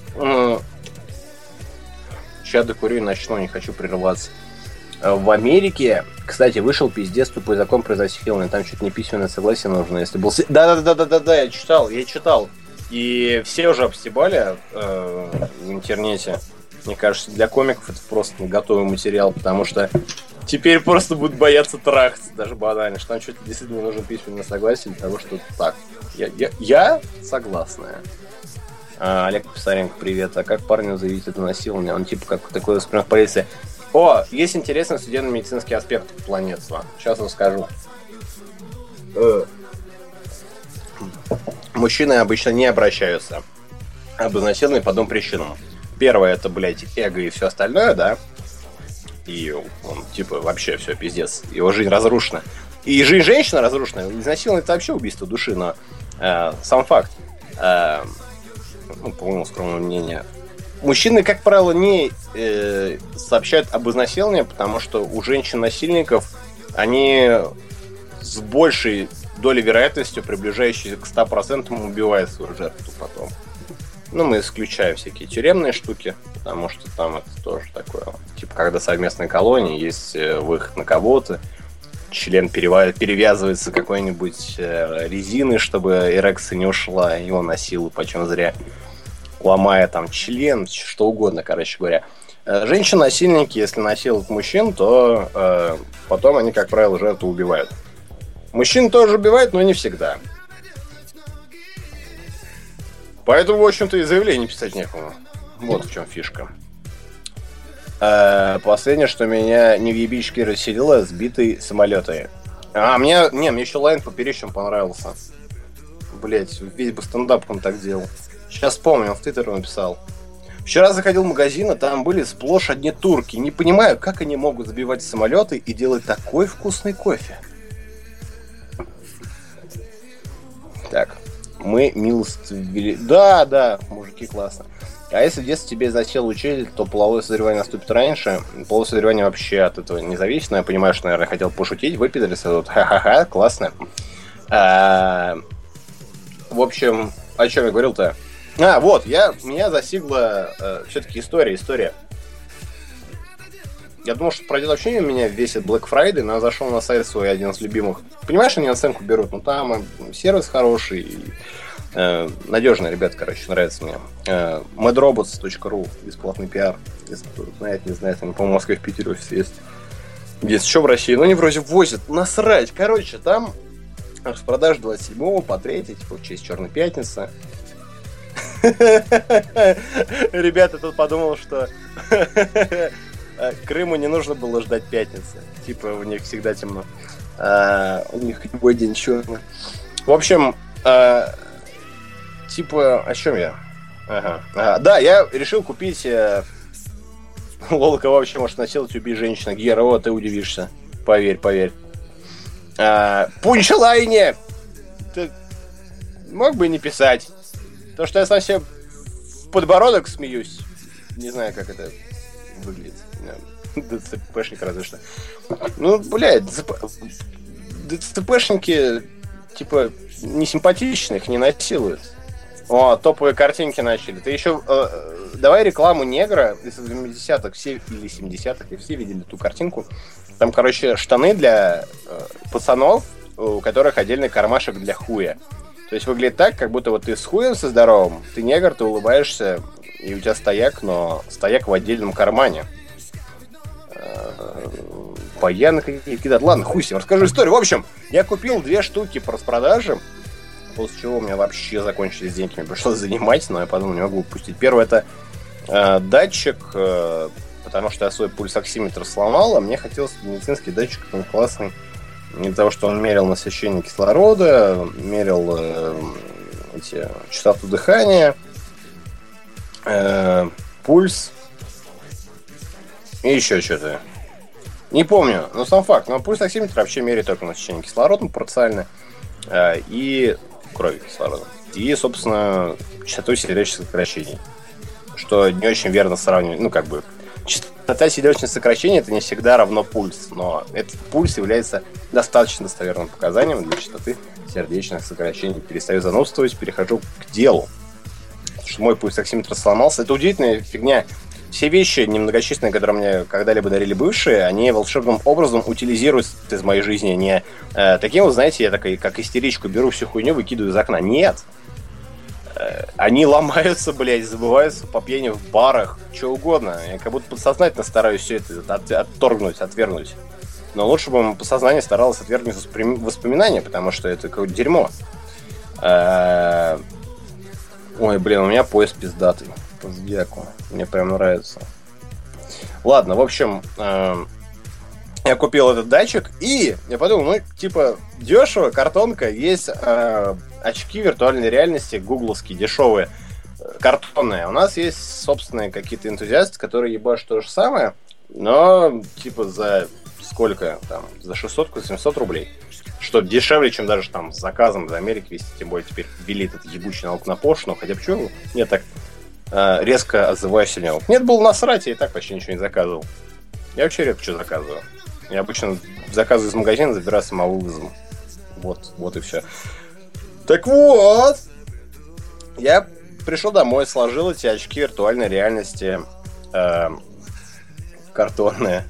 Speaker 1: Сейчас докурю и начну, не хочу прерываться. В Америке, кстати, вышел пиздец тупой закон про изнасилование. Там чуть не письменное согласие нужно, если был... Да, я читал. И все уже обстебали в интернете. Мне кажется, для комиков это просто готовый материал, потому что теперь просто будут бояться трахаться, даже банально, что там что-то действительно нужно письменное согласие для того, что так. Я согласная. Олег Писаренко, привет. А как парню заявить это насилование? Он типа как такой воспринимает в полиции. О, есть интересный судебно-медицинский аспект планетства. Сейчас расскажу. Мужчины обычно не обращаются об изнасиловании по двум причинам. Первое, это, блядь, эго и все остальное, да? И он, типа, вообще все, пиздец. Его жизнь разрушена. И жизнь женщины разрушена. Изнасилование — это вообще убийство души, но сам факт, ну, по моему скромному мнению, мужчины, как правило, не сообщают об изнасиловании, потому что у женщин-насильников они с большей долей вероятностью, приближающейся к 100%, убивают свою жертву потом. Ну, мы исключаем всякие тюремные штуки, потому что там это тоже такое. Типа, когда совместная колония, есть выход на кого-то, член перевязывается какой-нибудь резиной, чтобы эрекция не ушла, его насилуют почем зря, ломая там член, что угодно, короче говоря. Женщины-насильники, если насилуют мужчин, то потом они, как правило, жертву убивают. Мужчин тоже убивают, но не всегда. Поэтому, в общем-то, и заявление писать некому. Вот в чем фишка. Последнее, что меня невъебически расселило, сбитые самолеты. Мне еще лайн поперечным понравился. Блять, весь бы стендап он так делал. Сейчас вспомнил, в Твиттере написал. Вчера заходил в магазин, а там были сплошь одни турки. Не понимаю, как они могут забивать самолеты и делать такой вкусный кофе. Так. Мы милостивили... Да, мужики, классно. А если в детстве тебе изнасиловал учитель, то половое созревание наступит раньше. Половое созревание вообще от этого не зависит, но я понимаю, что, наверное, хотел пошутить, выпидриться тут. Ха-ха-ха, классно. В общем, о чем я говорил-то? Вот, меня засигла все-таки история. Я думал, что пройдет вообще мимо меня весит Black Friday, но я зашел на сайт свой, один из любимых. Понимаешь, они оценку берут, ну там сервис хороший, надежные ребята, короче, нравится мне. madrobots.ru, бесплатный пиар. Если кто знает, не знает, они, по-моему, в Москве, в Питере офис есть. Есть еще в России, но они вроде возят, насрать. Короче, там распродажа 27 по 3, типа в честь Черной Пятницы. Ребята тут подумал, что Крыму не нужно было ждать пятницы. Типа, у них всегда темно. У них любой день черный. В общем, типа, о чем я? Да, я решил купить лол, кого вообще может насиловать, убить женщина. Гера, вот ты удивишься. Поверь. Пунчлайне! Ты мог бы не писать. То, что я сам себе в подбородок смеюсь. Не знаю, как это выглядит. ДЦПшник разве что. Ну, блядь, ДЦПшники, типа, не симпатичных, не насилуют. О, топовые картинки начали. Ты еще... давай рекламу негра из 80-х все, или 70-х, и все видели ту картинку. Там, короче, штаны для пацанов, у которых отдельный кармашек для хуя. То есть выглядит так, как будто вот ты с хуем со здоровым, ты негр, ты улыбаешься, и у тебя стояк, но стояк в отдельном кармане. Баяны какие-то. Ладно, хуй с ним, расскажу историю. В общем, я купил 2 штуки по распродаже, после чего у меня вообще закончились деньги, мне пришлось занимать, но я подумал, не могу упустить. Первое, это датчик, потому что я свой пульсоксиметр сломал, а мне хотелось медицинский датчик, он классный. Из-за того, что он мерил насыщение кислорода, мерил частоту дыхания, пульс и еще что-то. Не помню, но сам факт. Но пульсоксиметр вообще меряет только насыщение кислородом парциально и крови кислородом. И, собственно, частоту сердечных сокращений. Что не очень верно сравнивать. Ну, как бы, частота сердечных сокращений это не всегда равно пульс. Но этот пульс является достаточно достоверным показанием для частоты сердечных сокращений. Перестаю занудствовать, перехожу к делу. Потому что мой пульсоксиметр сломался. Это удивительная фигня. Все вещи немногочисленные, которые мне когда-либо дарили бывшие, они волшебным образом утилизируются из моей жизни. Не таким, вот, знаете, я такой, как истеричку, беру всю хуйню, выкидываю из окна. Нет. Они ломаются, блядь, забываются по пьяни в барах, что угодно. Я как будто подсознательно стараюсь все это отторгнуть, отвергнуть. Но лучше бы подсознание старалось отвергнуть воспоминания, потому что это какое-то дерьмо. Ой, блин, у меня пояс пиздатый. По зодиаку. Мне прям нравится. Ладно, в общем, я купил этот датчик, и я подумал, ну, типа, дешево, картонка, есть очки виртуальной реальности, гугловские, дешевые, картонные. У нас есть собственные какие-то энтузиасты, которые ебашут то же самое, но, типа, за сколько там, за 600-700 рублей. Что дешевле, чем даже там с заказом из Америки вести, тем более теперь ввели этот ебучий налог на пошлину, хотя почему я так резко отзываюсь о нем. Нет, было насрать, я и так почти ничего не заказывал. Я вообще редко что заказываю. Я обычно заказываю из магазина, забираю самовывозом. Вот и все. Так вот, я пришел домой, сложил эти очки виртуальной реальности картонные.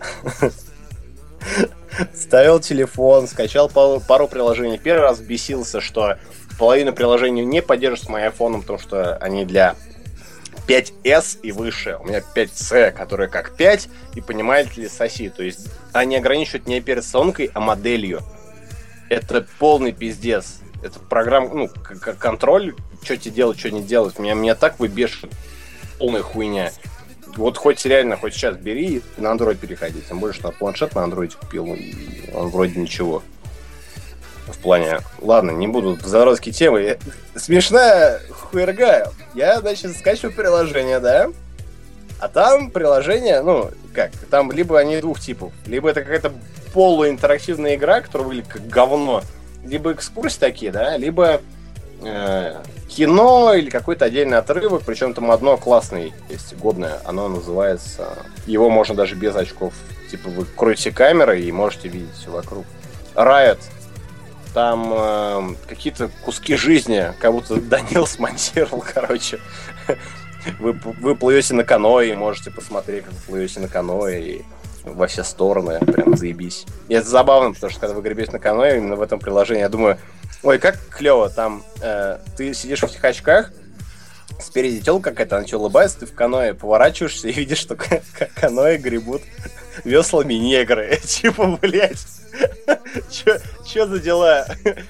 Speaker 1: Ставил телефон, скачал пару приложений. Первый раз бесился, что половину приложений не поддерживают с моим айфоном, потому что они для 5S и выше. У меня 5C, которая как 5, и понимаете ли, соси. То есть они ограничивают не операционкой, а моделью. Это полный пиздец. Это программа, ну, контроль, что тебе делать, что не делать. Меня так выбешивает. Полная хуйня. Вот хоть реально, хоть сейчас бери и на Android переходи. Тем более, что планшет на Android купил, и он вроде ничего. В плане... Ладно, не буду в задротские темы. Смешная хуерга. Я, значит, скачиваю приложение, да? А там приложение, ну, как? Там либо они двух типов. Либо это какая-то полуинтерактивная игра, которая выглядит как говно. Либо экскурсии такие, да? Либо кино или какой-то отдельный отрывок, причем там одно классное есть, годное, оно называется... Его можно даже без очков. Типа вы крутите камеры и можете видеть все вокруг. Riot. Там какие-то куски жизни, как будто Данил смонтировал, короче. Вы плывете на каноэ и можете посмотреть, как вы плывете на каноэ и во все стороны, прям заебись. И это забавно, потому что когда вы гребете на каноэ, именно в этом приложении, я думаю, ой, как клево, там ты сидишь в этих очках, спереди телка какая-то, она что, улыбается, ты в каноэ поворачиваешься и видишь, что каноэ гребут веслами негры. Типа, блядь, чё за дела?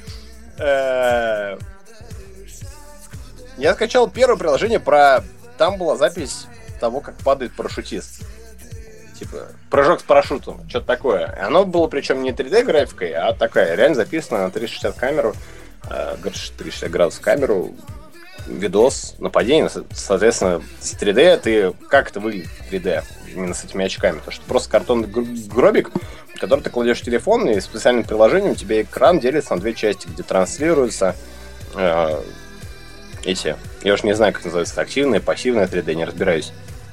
Speaker 1: Я скачал первое приложение про... Там была запись того, как падает парашютист. Типа, прыжок с парашютом, что-то такое. Оно было причем не 3D графикой, а такая, реально записана на 360 камеру, 360 градусов камеру, видос, нападение, соответственно, с 3D ты... Как это выглядит в 3D? Именно с этими очками. Потому что просто картонный гробик, в который ты кладешь телефон, и специальным приложением у тебя экран делится на две части, где транслируются эти... Я уж не знаю, как называется, активное, пассивное 3D, не разбираюсь.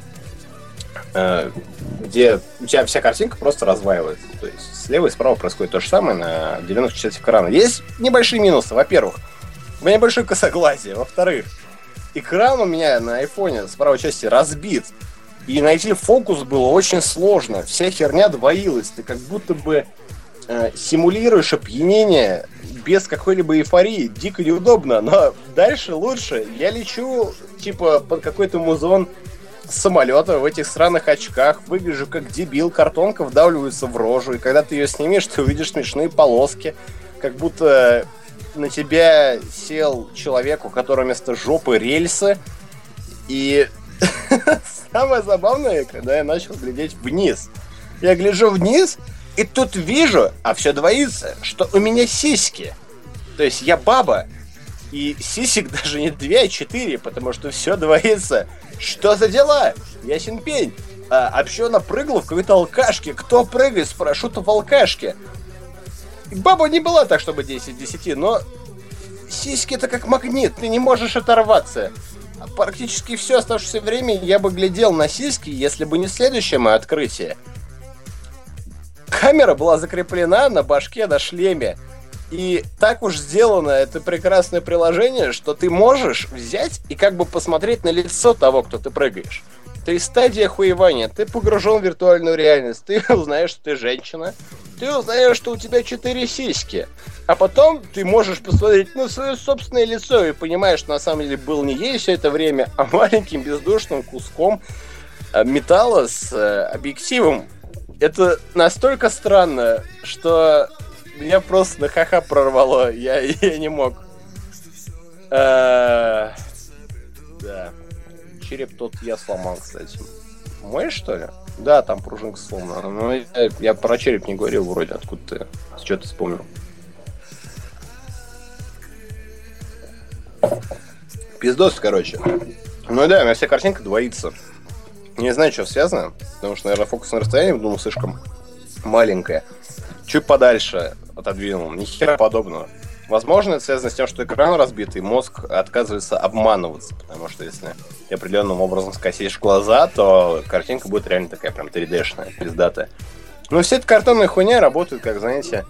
Speaker 1: Где у тебя вся картинка просто разваивается. То есть слева и справа происходит то же самое на 90 частях экрана. Есть небольшие минусы. Во-первых, у меня большое косоглазие. Во-вторых, экран у меня на айфоне с правой части разбит. И найти фокус было очень сложно. Вся херня двоилась. Ты как будто бы симулируешь опьянение без какой-либо эйфории. Дико неудобно, но дальше лучше. Я лечу, типа, под какой-то музон с самолета в этих странных очках, выгляжу как дебил, картонка вдавливается в рожу, и когда ты ее снимешь, ты увидишь смешные полоски, как будто на тебя сел человек, у которого вместо жопы рельсы. И самое забавное, когда я начал глядеть вниз. Я гляжу вниз, и тут вижу, а все двоится, что у меня сиськи. То есть я баба, и сисек даже не 2, а 4, потому что все двоится. Что за дела? Ясен пень. Общена прыгала в какой-то алкашке. Кто прыгает с парашюта в алкашке? Баба не была так, чтобы 10/10, но сиськи это как магнит, ты не можешь оторваться. Практически все оставшееся время я бы глядел на сиськи, если бы не следующее мое открытие. Камера была закреплена на башке, на шлеме. И так уж сделано это прекрасное приложение, что ты можешь взять и как бы посмотреть на лицо того, кто ты прыгаешь. То есть стадия охуевания. Ты погружен в виртуальную реальность. Ты узнаешь, что ты женщина. Ты узнаешь, что у тебя 4 сиськи. А потом ты можешь посмотреть на свое собственное лицо и понимаешь, что на самом деле был не ей все это время, а маленьким бездушным куском металла с объективом. Это настолько странно, что меня просто на ха-ха прорвало. Я не мог. Да. Череп тот я сломал, кстати. Мой, что ли? Да, там пружинка сломана. Но я про череп не говорил вроде. Откуда ты? Что ты вспомнил? Пиздос, короче. Ну да, у меня вся картинка двоится. Не знаю, что связано. Потому что, наверное, фокусное расстояние, думаю, слишком маленькое. Чуть подальше отодвинул. Ни хера подобного. Возможно, это связано с тем, что экран разбит, и мозг отказывается обманываться. Потому что если ты определенным образом скосишь глаза, то картинка будет реально такая прям 3D-шная, пиздатая. Но вся эта картонная хуйня работает, как, знаете,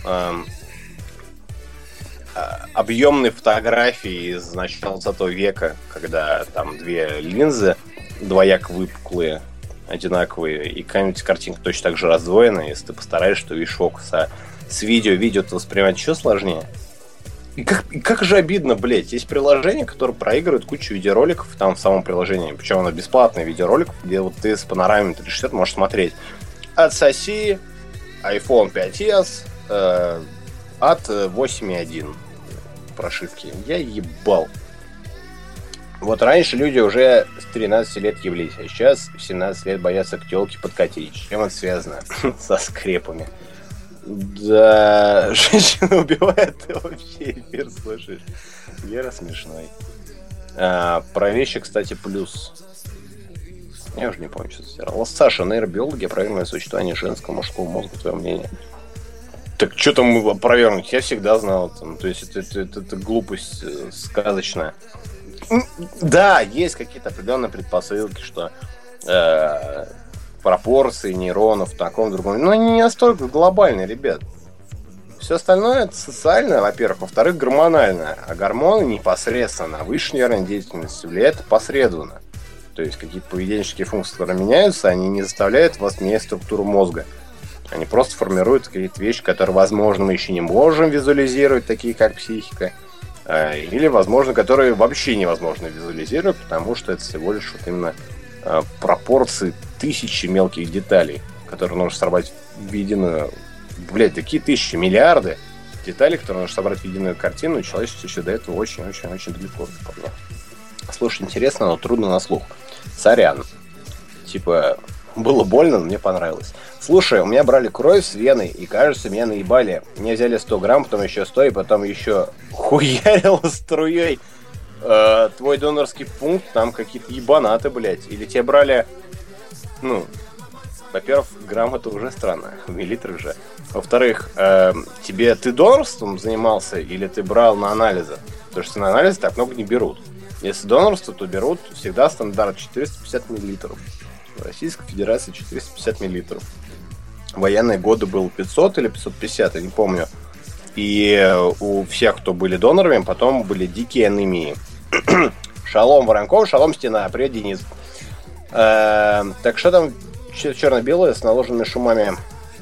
Speaker 1: объемные фотографии из начала 20 века, когда там две линзы двояко выпуклые, одинаковые, и какая-нибудь картинка точно так же раздвоенная. Если ты постараешься, то видишь фокус. А с видео ты воспринимать еще сложнее. И как же обидно, блять. Есть приложение, которое проигрывает кучу видеороликов там в самом приложении. Причем оно бесплатное видеоролик, где вот ты с панорамой 360 можешь смотреть. Отсоси iPhone 5s от 8.1 прошивки. Я ебал. Вот раньше люди уже с 13 лет явились, а сейчас в 17 лет боятся к тёлке подкатить. С чем это связано? Со скрепами. Да, женщина убивает, ты вообще эфир слушаешь. Вера смешной. Про вещи, кстати, плюс. Я уже не помню, что это сделал. Саша, нейробиологи, правильное существование женского, мужского мозга, твое мнение? Так что там опровергнуть? Я всегда знал это. Ну, то есть это глупость сказочная. Да, есть какие-то определенные предпосылки, что пропорции нейронов в таком другом. Но они не настолько глобальные, ребят. Все остальное это социальное, во-первых. Во-вторых, гормональное. А гормоны непосредственно на высшей нервной деятельности влияют опосредованно. То есть какие-то поведенческие функции, которые меняются, они не заставляют вас менять структуру мозга. Они просто формируют какие-то вещи, которые, возможно, мы еще не можем визуализировать, такие как психика. Или, возможно, которые вообще невозможно визуализировать, потому что это всего лишь вот именно пропорции тысячи мелких деталей, которые нужно собрать в единую... Блять, такие тысячи, миллиарды деталей, которые нужно собрать в единую картину, и человечество еще до этого очень-очень-очень далеко. Слушай, интересно, но трудно на слух. Сорян. Типа, было больно, но мне понравилось. Слушай, у меня брали кровь с вены, и, кажется, меня наебали. Мне взяли 100 грамм, потом еще 100, и потом еще хуярило струей. Твой донорский пункт, там какие-то ебанаты, блядь. Или тебе брали... Ну, во-первых, грамм это уже странно, миллилитры же. Во-вторых, ты донорством занимался или ты брал на анализы? Потому что на анализы так много не берут. Если донорство, то берут всегда стандарт 450 миллилитров. В Российской Федерации 450 миллилитров. В военные годы было 500 или 550, я не помню. И у всех, кто были донорами, потом были дикие анемии. Шалом, Воронков, шалом, стена, привет, Денис. Так что там черно-белое с наложенными шумами?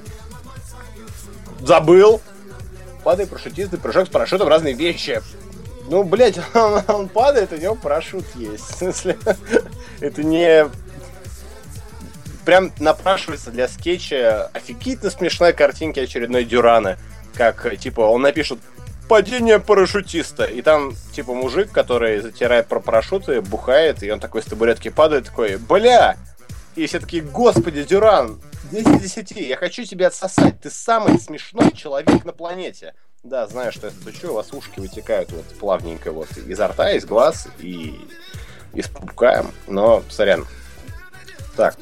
Speaker 1: Забыл. Падай, парашютисты, прыжок с парашютом, разные вещи. Ну, блять, он падает, у него парашют есть. В смысле, это не... Прям напрашивается для скетча офигительно смешной картинки очередной Дюрана. Как, типа, он напишет «Падение парашютиста». И там, типа, мужик, который затирает про парашюты, бухает, и он такой с табуретки падает, такой «Бля!» И все такие «Господи, Дюран, 10 из 10, я хочу тебя отсосать, ты самый смешной человек на планете». Да, знаю, что это тучу, у вас ушки вытекают вот плавненько вот изо рта, из глаз и из пупка, но сорян. Так.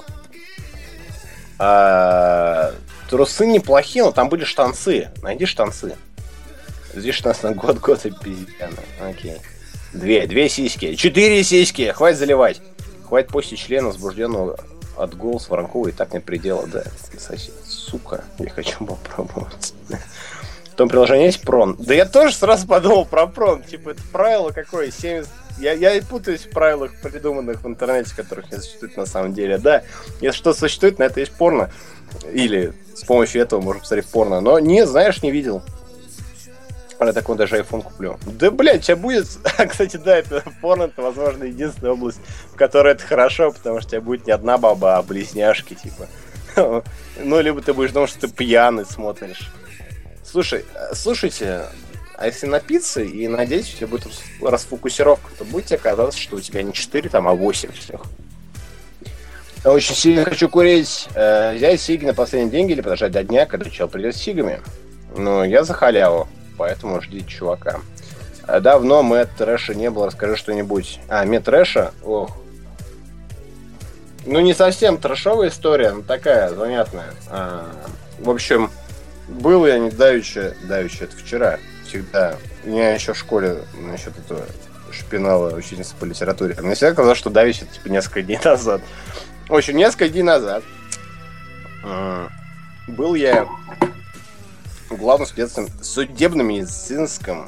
Speaker 1: Трусы неплохие, но там были штанцы. Найди штанцы. Здесь штанцы на год и пиздец. Окей. Две сиськи. 4 сиськи. Хватит заливать. Хватит после члена возбужденного от голоса Воронкова и так нет предела. Да, сосед. Сука. Я хочу попробовать. В том приложении есть прон. Да я тоже сразу подумал про прон. Типа, это правило какое? 70... Я и путаюсь в правилах, придуманных в интернете, которых не существует на самом деле. Да, если что существует, на это есть порно. Или с помощью этого можно посмотреть порно. Но не, знаешь, не видел. Я такой даже iPhone куплю. Да, блядь, у тебя будет... Кстати, да, это порно, это, возможно, единственная область, в которой это хорошо, потому что у тебя будет не одна баба, а близняшки, типа. Ну, либо ты будешь думать, что ты пьяный смотришь. Слушайте, а если напиться и надеюсь, у тебя будет расфокусировка, то будет тебе казаться, что у тебя не 4, там, а 8 всех. Я очень сильно хочу курить. Взять сиги на последние деньги или подождать до дня, когда чел придет с сигами. Ну, я за халяву, поэтому ждите чувака. Давно Мэтт Трэша не было, расскажи что-нибудь. Мэтт Трэша? Ох. Ну, не совсем трэшовая история, но такая занятная. В общем, был я не давеча, это вчера. Всегда. Меня еще в школе насчет этого шпинала учительница по литературе. Мне всегда казалось, что давеча типа несколько дней назад. В общем, несколько дней назад был я в главном судебно-медицинском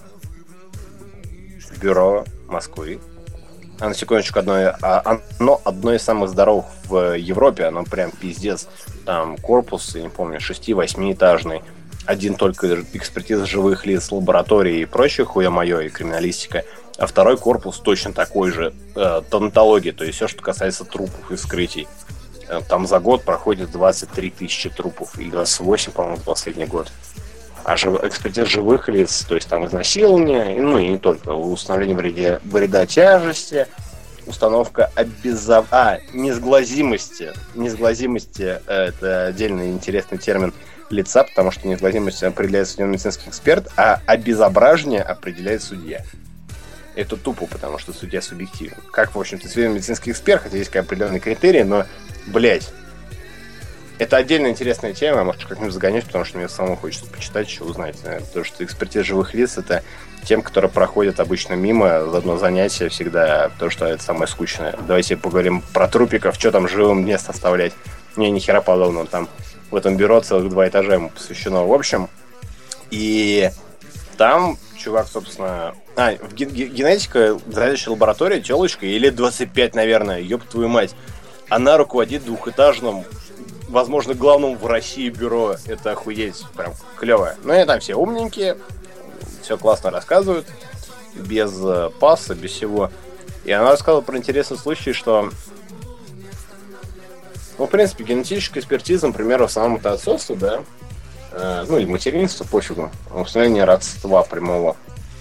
Speaker 1: бюро Москвы. А на секундочку, оно одно из самых здоровых в Европе. Оно прям пиздец. Там корпус, я не помню, 6-8-этажный. Один только экспертиза живых лиц, лаборатории и прочее хуя-моё, и криминалистика. А второй корпус точно такой же, тонатология, то есть все, что касается трупов и вскрытий. Там за год проходит 23 тысячи трупов, или 28, по-моему, в последний год. А экспертиза живых лиц, то есть там изнасилование, ну и не только, установление вреда тяжести, установка несглазимости. Несглазимости – это отдельный интересный термин лица, потому что неизгладимость определяет судебно-медицинский эксперт, а обезображение определяет судья. Это тупо, потому что судья субъективен. Как, в общем-то, судебно-медицинский эксперт, хотя есть определенные критерии, но, блять, Это отдельно интересная тема, может, как-нибудь загонюсь, потому что мне самому хочется почитать, еще узнать. Потому что экспертиза живых лиц — это тем, которые проходят обычно мимо за одно занятие всегда, потому что это самое скучное. Давайте поговорим про трупиков, что там живым место оставлять. Не, ни хера подобного. Там в этом бюро целых 2 этажа ему посвящено. В общем, и там чувак, собственно... генетика, заведующая лаборатория, телочка, или 25, наверное, ёб твою мать. Она руководит 2-этажным, возможно, главным в России бюро. Это охуеть, прям клево. Ну и там все умненькие, все классно рассказывают, без пасса, без всего. И она рассказывала про интересный случай, что... Ну, в принципе, генетическая экспертиза, например, в самом-то отцовстве, да, ну или материнство, пофигу, установление родства прямого,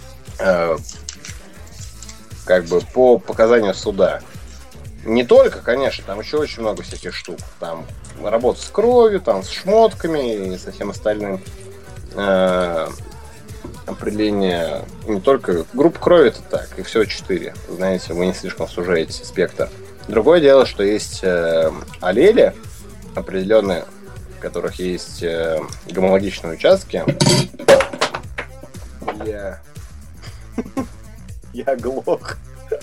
Speaker 1: как бы по показанию суда. Не только, конечно, там еще очень много всяких штук. Там работа с кровью, там с шмотками и со всем остальным. Определение не только группа крови, это так, и все 4. Знаете, вы не слишком сужаете спектр. Другое дело, что есть аллели определенные, в которых есть гомологичные участки. Я глох.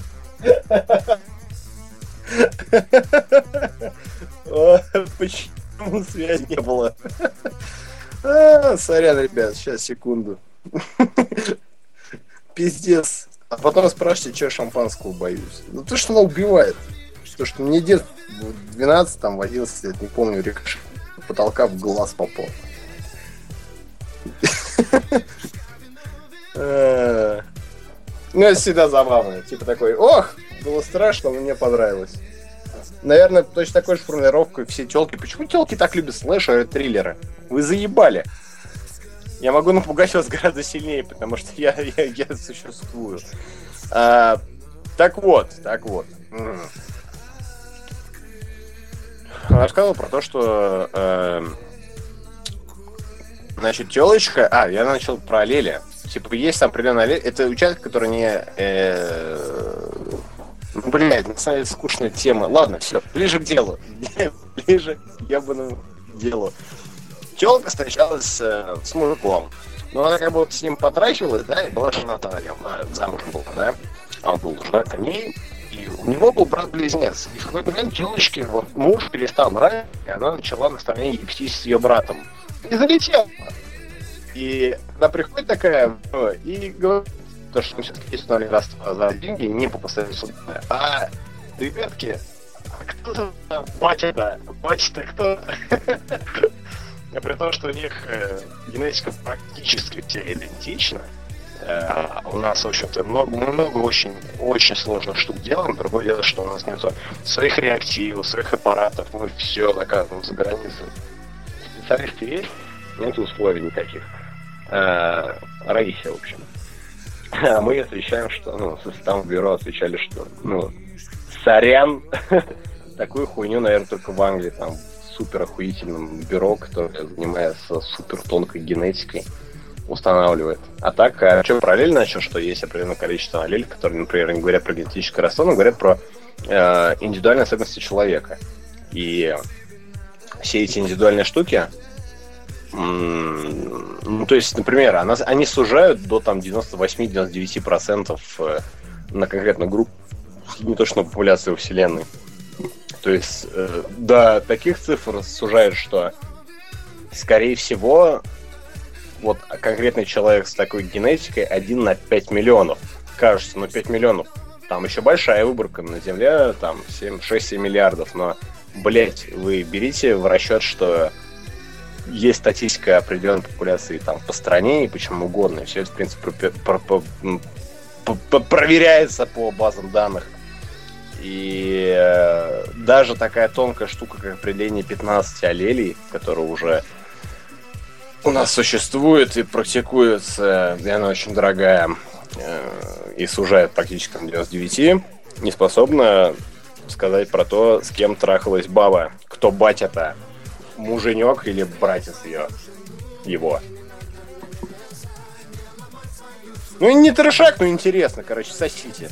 Speaker 1: Почему связи не было? Сорян, ребят, сейчас, секунду. Пиздец. А потом спрашивайте, что я шампанского боюсь. Ну то, что она убивает. То, что мне дед в 12, там, в 11 лет, не помню, рикошет потолка в глаз попал. Ну, это всегда забавно. Типа такой, ох, было страшно, но мне понравилось. Наверное, точно такой же формулировкой все телки. Почему телки так любят слэшеры и триллеры? Вы заебали. Я могу напугать вас гораздо сильнее, потому что я существую. Так вот. Рассказывал про то, что значит, телочка... я начал про аллели. Типа, есть там определенная аллель. Это участок, который не... на самом деле, скучная тема. Ладно, все, ближе к делу. Ближе к ебаному делу. Телка встречалась с мужиком. Но она как бы с ним потрахивалась, да, и была жената на нем. Замужем была, да. А он был женат на ней. И у него был брат-близнец. И в какой-то момент телочке вот муж перестал нравиться, и она начала на стороне ебстись с ее братом. И залетела. И она приходит такая, и говорит, что мы сейчас установили раз за деньги, не по постоянному суду. А, ребятки, кто-то батя-то? Батя-то кто? А при том, что у них генетика практически все идентична. У нас, в общем-то, много очень, очень сложных штук делаем. Другое дело, что у нас нет своих реактивов, своих аппаратов. Мы все заказываем за границей. Специалисты есть, нет условий никаких. Раиса, в общем. Мы отвечаем, что, там в бюро отвечали, что, сорян, такую хуйню, наверное, только в Англии, там, супер охуительном бюро, которое занимается супер тонкой генетикой, устанавливает. А так, что параллельно еще, что есть определенное количество аллелей, которые, например, не говорят про генетическое родство, но говорят про индивидуальные особенности человека. И все эти индивидуальные штуки, то есть, например, они сужают до там 98-99% на конкретную группу, не то что на популяцию Вселенной. То есть, до таких цифр сужают, что, скорее всего, вот конкретный человек с такой генетикой 1 на 5 миллионов. Кажется, 5 миллионов. Там еще большая выборка на Земле, там 6-7 миллиардов. Но, блять, вы берите в расчет, что есть статистика определенной популяции там по стране и почему угодно. И все это, в принципе, проверяется по базам данных. И даже такая тонкая штука, как определение 15 аллелей, которая уже у нас существует и практикуется, и она очень дорогая и сужает практически на 99, не способна сказать про то, с кем трахалась баба, кто батя-то, муженек или братец его. Ну, не трешак, но интересно, короче, сосите.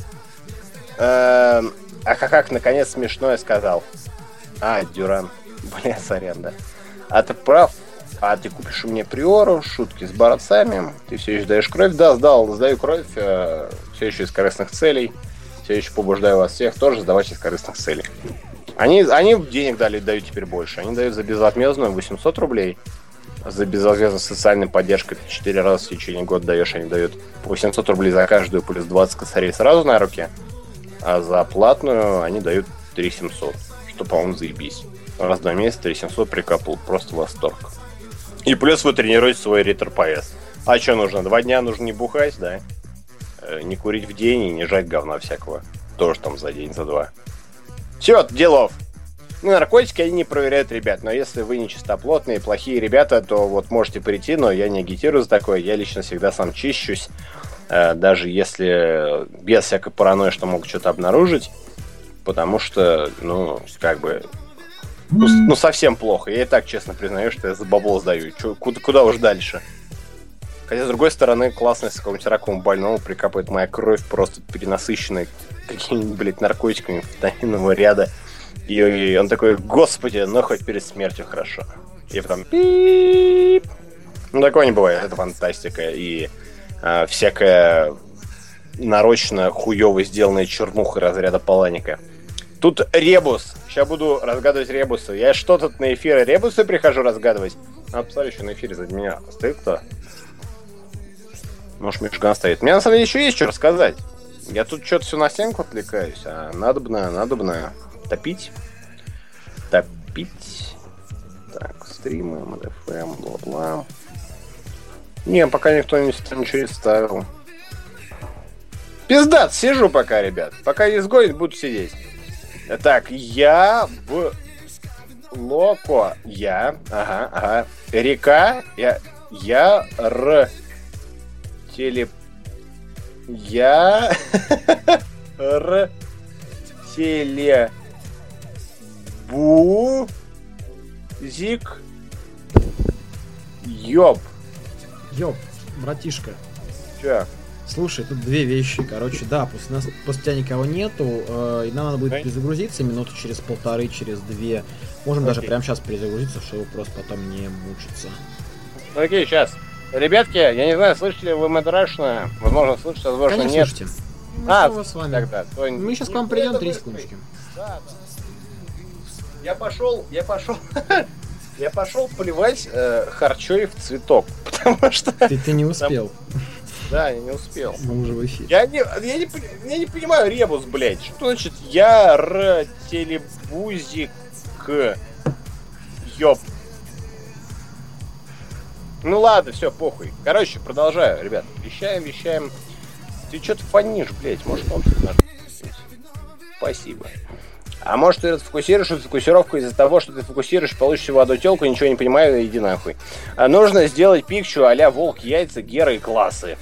Speaker 1: Как наконец смешное сказал. Дюран. Бля, сорян, да. А ты прав. А ты купишь у меня приору, шутки с борцами, ты все еще даешь кровь. Да, сдаю кровь, все еще из корыстных целей. Все еще побуждаю вас всех тоже сдавать из корыстных целей. Они денег дают теперь больше. Они дают за безвозмездную 800 рублей. За безвозмездную социальную поддержку ты 4 раза в течение года даешь. Они дают 800 рублей за каждую, плюс 20 косарей сразу на руки. А за платную они дают 3700. Что, по-моему, заебись. Раз в 2 месяца 3700 прикапал. Просто восторг. И плюс вы тренируете свой ритор ПС. А что нужно? 2 дня нужно не бухать, да? Не курить в день и не жать говна всякого. Тоже там за день, за два. Все, делов. Ну, наркотики они не проверяют, ребят. Но если вы не чистоплотные, плохие ребята, то вот можете прийти, но я не агитирую за такое. Я лично всегда сам чищусь. Даже если без всякой паранойи, что могут что-то обнаружить. Потому что, ну, как бы... Ну, совсем плохо. Я и так честно признаю, что я за бабло сдаю. Куда уж дальше? Хотя, с другой стороны, классно, если какому-нибудь раковому больному прикапает моя кровь, просто перенасыщенная какими-нибудь, блядь, наркотиками фентанильного ряда. И он такой: господи, ну хоть перед смертью хорошо. И потом пип. Ну, такое не бывает, это фантастика. И всякая нарочно хуёво сделанная чернуха разряда Паланика. Тут ребус. Сейчас буду разгадывать ребусы. Я что тут на эфиры ребусы прихожу разгадывать? А, посмотри, еще на эфире сзади меня стоит кто? Может, Мишган стоит. Мне на самом деле еще есть что рассказать. Я тут что-то все на стенку отвлекаюсь, а надобно топить. Так, стримы, МДФМ, бла-бла. Не, пока никто ничего не ставил. Пиздат, сижу пока, ребят. Пока изгонит, буду сидеть. Так, я в Локо. Ага. Река. Я Бузик. Ёб,
Speaker 2: братишка.
Speaker 1: Чё?
Speaker 2: Слушай, тут две вещи. Короче, да, после тебя никого нету, и нам надо будет перезагрузиться минуту через полторы, через 2. Можем даже прямо сейчас перезагрузиться, чтобы просто потом не мучиться.
Speaker 1: Окей, сейчас. Ребятки, я не знаю, слышите ли вы Мэдрашна? Возможно, слышите, возможно,
Speaker 2: конечно,
Speaker 1: нет.
Speaker 2: Слышите. Мы с вами.
Speaker 1: Тогда,
Speaker 2: Мы сейчас к вам придем 3 секундочки.
Speaker 1: Да. Я пошел Я пошел поливать харчой в цветок, потому что...
Speaker 2: Ты не успел.
Speaker 1: Да, я не успел.
Speaker 2: Мы уже в эфире.
Speaker 1: Я не понимаю ребус, блядь. Что значит телебузик ёб? Ну ладно, все, похуй. Короче, продолжаю, ребят. Вещаем. Ты что-то фонишь, блядь, может, он Спасибо. А может, ты расфокусируешь эту фокусировку из-за того, что ты фокусируешь, получишь всего одну телку, ничего не понимаю, иди нахуй. А нужно сделать пикчу а-ля волк, яйца, геры и классы.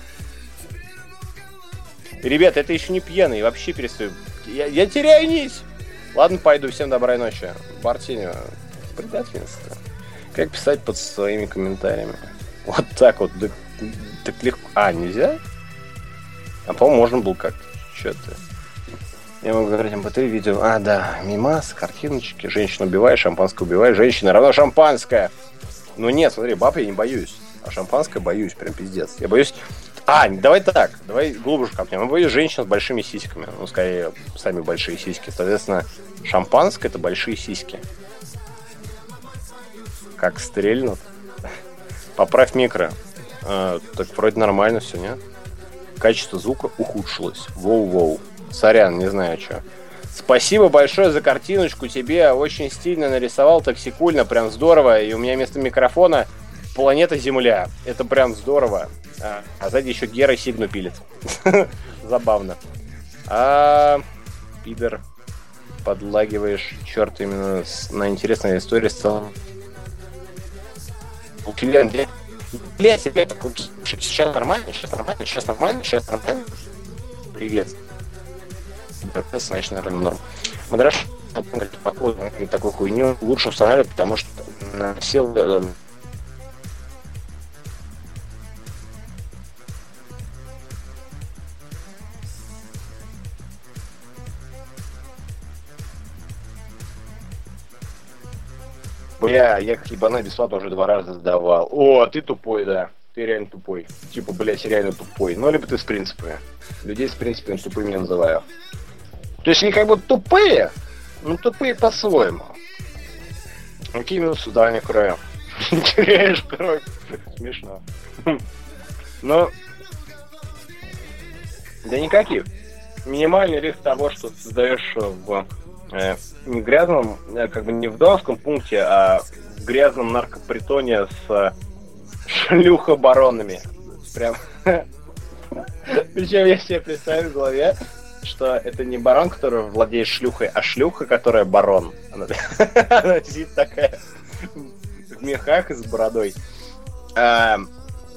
Speaker 1: Ребята, это еще не пьяный, вообще перестаю. Я теряю нить. Ладно, пойду, всем доброй ночи. Бартиню, предательница. Как писать под своими комментариями? Вот так вот, так легко. А, нельзя? А, по-моему, можно было как-то. Что-то. Я могу говорить МП3 видео. А, да, мимас, картиночки. Женщина убивает, шампанское убивает. Женщина равно шампанское. Ну нет, смотри, баб я не боюсь. А шампанское боюсь, прям пиздец. Я боюсь... давай так, давай глубже копнем. Я боюсь женщин с большими сиськами. Ну, скорее, сами большие сиськи. Соответственно, шампанское — это большие сиськи. Как стрельнут. Поправь микро. Так вроде нормально все, нет? Качество звука ухудшилось. Воу-воу. Сорян, не знаю что. Спасибо большое за картиночку. Тебе очень стильно нарисовал, токсикульно, прям здорово. И у меня вместо микрофона планета Земля. Это прям здорово. А сзади еще Гера Сигну пилит. Забавно. Пидор. Подлагиваешь. Черт, именно на интересной истории стал. Блять, сейчас нормально. Привет. Значит, наверное, норм. Мадраш такую хуйню лучше устанавливать, потому что сил... Я как ебаный бесплатно уже 2 раза сдавал. О, ты тупой, да. Ты реально тупой. Типа, блядь, реально тупой. Ну, либо ты с принципами. Людей с принципами тупыми не называю. То есть они как бы тупые, но тупые по-своему. Какие минусы дальней крови? Теряешь кровь. Смешно. Но... Да никаких. Минимальный риск того, что ты создаешь в не грязном, как бы не в донском пункте, а в грязном наркопритоне с шлюхобаронами. Прям. Причем я себе представил в голове, что это не барон, который владеет шлюхой, а шлюха, которая барон. Она сидит такая в мехах и с бородой. Так.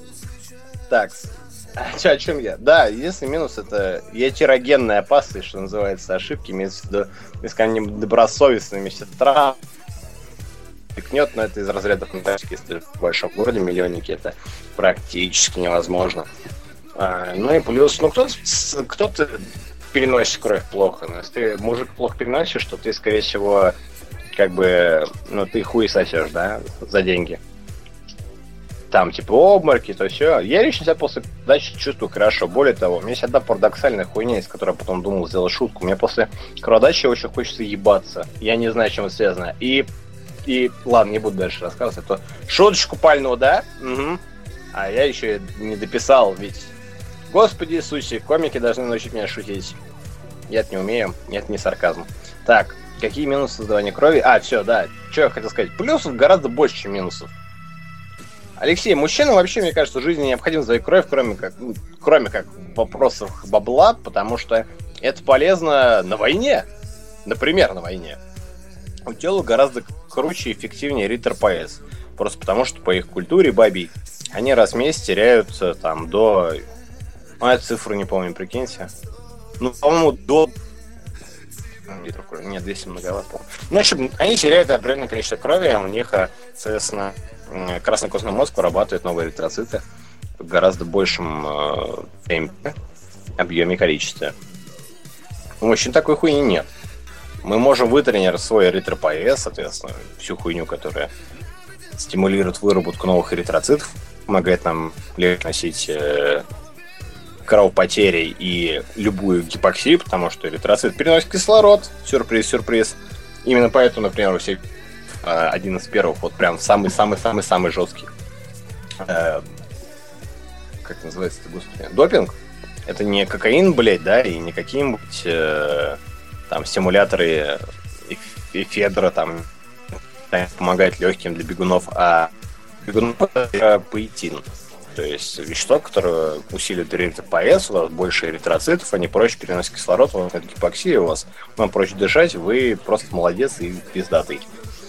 Speaker 1: О чем я? Да, единственный минус — это ятерогенная опасность, что называется, ошибки, имеется в виду, если они добросовестными сестра пикнет, но это из разряда фантастики, если в большом городе миллионники, это практически невозможно. Ну и плюс, ну кто-то переносит кровь плохо, но если ты мужик плохо переносишь, то ты, скорее всего, как бы, ну ты хуй сосешь, да, за деньги. Там, типа, обмороки, то все. Я лично себя после дачи чувствую хорошо. Более того, у меня есть одна парадоксальная хуйня, из которой я потом думал сделать шутку. Мне после кроводачи очень хочется ебаться. Я не знаю, чем это связано. И ладно, не буду дальше рассказывать. А то шуточку пальну, да? Угу. А я еще не дописал, ведь... Господи Иисусе, комики должны научить меня шутить. Я-то не умею, это не сарказм. Так, какие минусы создавания крови? Все, да. Что я хотел сказать? Плюсов гораздо больше, чем минусов. Алексей, мужчинам вообще, мне кажется, в жизни необходимо сдавать кровь, кроме как в вопросах бабла, потому что это полезно на войне. Например, на войне. У тела гораздо круче и эффективнее РПС. Просто потому, что по их культуре бабий они раз в месяц теряются там до... я цифру не помню, прикиньте. Ну, по-моему, до... Нет, 200 многовато, помню. Ну, в общем, они теряют определенное количество крови, а у них, соответственно, красный костный мозг вырабатывает новые эритроциты в гораздо большем темпе, объеме и количестве. В общем, такой хуйни нет. Мы можем вытренировать свой РПС, соответственно, всю хуйню, которая стимулирует выработку новых эритроцитов, помогает нам легче носить кровопотери и любую гипоксию, потому что эритроцит переносит кислород. Сюрприз. Именно поэтому, например, у всех один из первых, вот прям самый-самый-самый-самый жесткий. Как называется-то, господи? Допинг. Это не кокаин, блядь, да, и не какие-нибудь там стимуляторы эфедра там помогает легким для бегунов, а бегунов это паэтин. То есть вещество, которое усиливает РПС, у вас больше эритроцитов, они проще переносят кислород, у вас нет гипоксии, у вас вам проще дышать, вы просто молодец и пиздатый.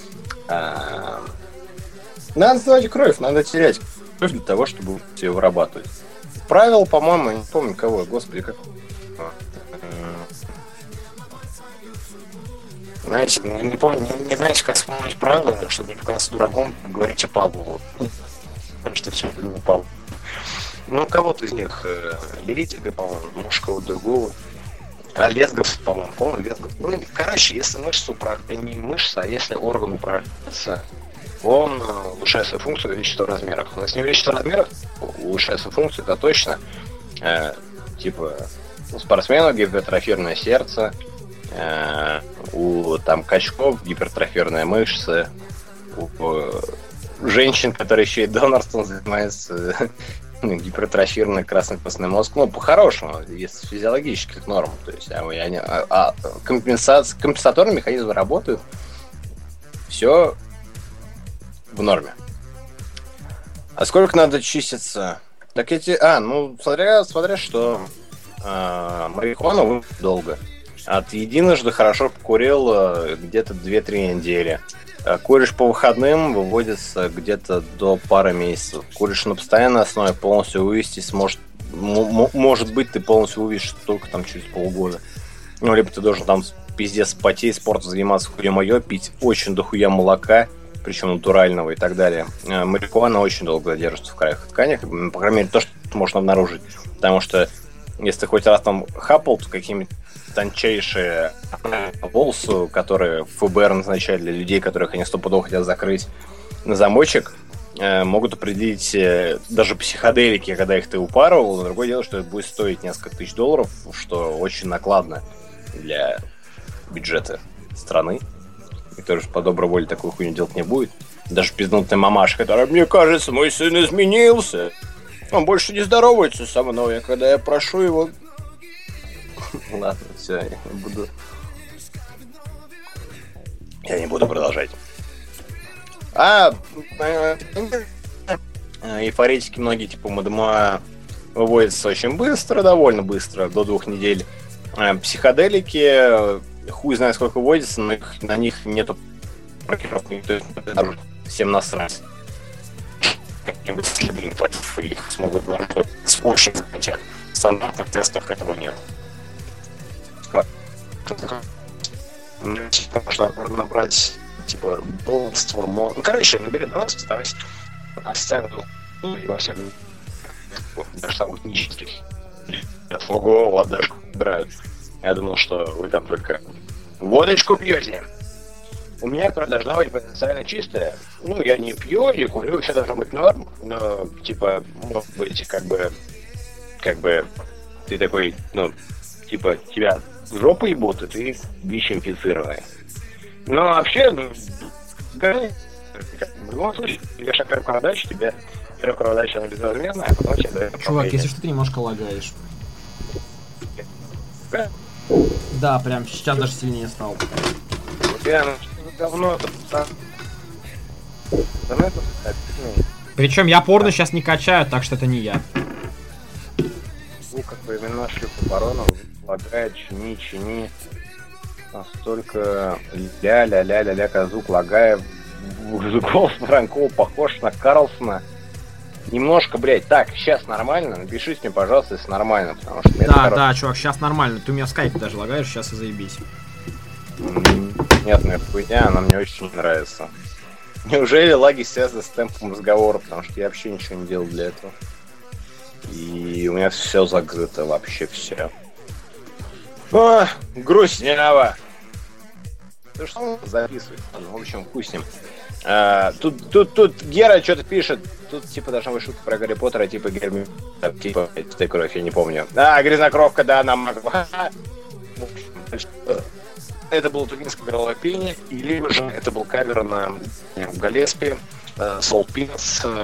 Speaker 1: Надо сдавать кровь, надо терять кровь для того, чтобы ее вырабатывать. Правило, по-моему, не помню кого, господи, как...
Speaker 3: Знаете, не помню, не знаете, как вспомнить правила, чтобы не показаться дураком, говорить о Павлову. Потому что все это не Павлов. Ну, кого-то из них Леритика, по-моему, мужского другого. Лесгов, по-моему, помню, Лесгов. Ну, короче, если мышцу не мышца, а если орган управляется, он улучшает свою функцию, увеличивает в размерах. Но если не увеличивает в размерах, улучшает свою функцию, это точно. Типа, у спортсменов гипертрофированное сердце, у там качков гипертрофированные мышцы, у женщин, которые еще и донорством занимаются, гипертрофированный красный костный мозг, ну, по-хорошему, из физиологических норм. То есть, компенсаторные механизмы работают, все в норме. А сколько надо чиститься? Так эти... смотря что. Марихуану долго. От единожды хорошо покурил где-то 2-3 недели. Куришь по выходным, выводится где-то до пары месяцев. Куришь на постоянной основе, полностью вывестись может быть, ты полностью вывесишь только там через полгода. Ну, либо ты должен там пиздец потеть, спортом заниматься, хуя моё, пить очень дохуя молока, причем натурального и так далее. Марихуана очень долго держится в краях тканях, по крайней мере, то, что можно обнаружить. Потому что если ты хоть раз там хапал, то какие-нибудь тончайшие
Speaker 1: волосу, которые ФБР назначает для людей, которых они стопудово хотят закрыть на замочек, могут определить даже психоделики, когда их ты упарывал. Но другое дело, что это будет стоить несколько тысяч долларов, что очень накладно для бюджета страны. Никто же по доброй воле такую хуйню делать не будет. Даже пизднутая мамаша, которая: мне кажется, мой сын изменился. Он больше не здоровается со мной, а когда я прошу его... Ладно, все, я не буду продолжать. Эйфорически многие, типа МДМА, выводятся очень быстро, довольно быстро, до 2 недель. Психоделики, хуй знает сколько вводится, но на них нету маркировки, то есть всем насрать. Как-нибудь исследования их смогут вложить с общих занятиях. В стандартных тестах этого нет. Можно набрать, типа, должество, ну, короче, набери должество, ставить оставил, ну, и во всяком, даже самых нищих. Ого, ладошку убирают. Я думал, что вы там только водочку пьете. У меня, которая должна быть потенциально чистая. Ну, я не пью, не курю, все должно быть норм, но, типа, может быть, как бы, ты такой, ну, типа, тебя в жопу ебут, и ты ВИЧ-инфицированный. Но вообще, ну, в любом случае, тебе шаг кроводачи, тебе кроводача она безвозмездная, а потом тебе дает.
Speaker 2: Чувак, если что, ты немножко лагаешь. Да, прям сейчас даже сильнее стал.
Speaker 1: Прям говно это.
Speaker 2: Причем я порно сейчас не качаю, так что это не я.
Speaker 1: Ну, как бы именно шлюху барона лагает, чини. Настолько ля-ля-ля-ля-ля Казук лагая. Голос Воронкова похож на Карлсона. Немножко, блядь, так, сейчас нормально? Напишите мне, пожалуйста, если нормально, потому что...
Speaker 2: Да, чувак, сейчас нормально. Ты у меня в скайпе даже лагаешь, сейчас и заебись.
Speaker 1: Нет, моя хуйня, она мне очень не нравится. Неужели лаги связаны с темпом разговора, потому что я вообще ничего не делал для этого. И у меня все закрыто, вообще все. О, грустняво. Ты что он записывает? Ну, в общем, хуй с ним. Тут Гера что-то пишет. Тут типа должна быть шутка про Гарри Поттера, типа Герми... Типа, это кровь, я не помню. Грязнокровка, да, она могла. Это было тувинское горловое пение, или же это был кавер на Галеспи, Soul Peanuts,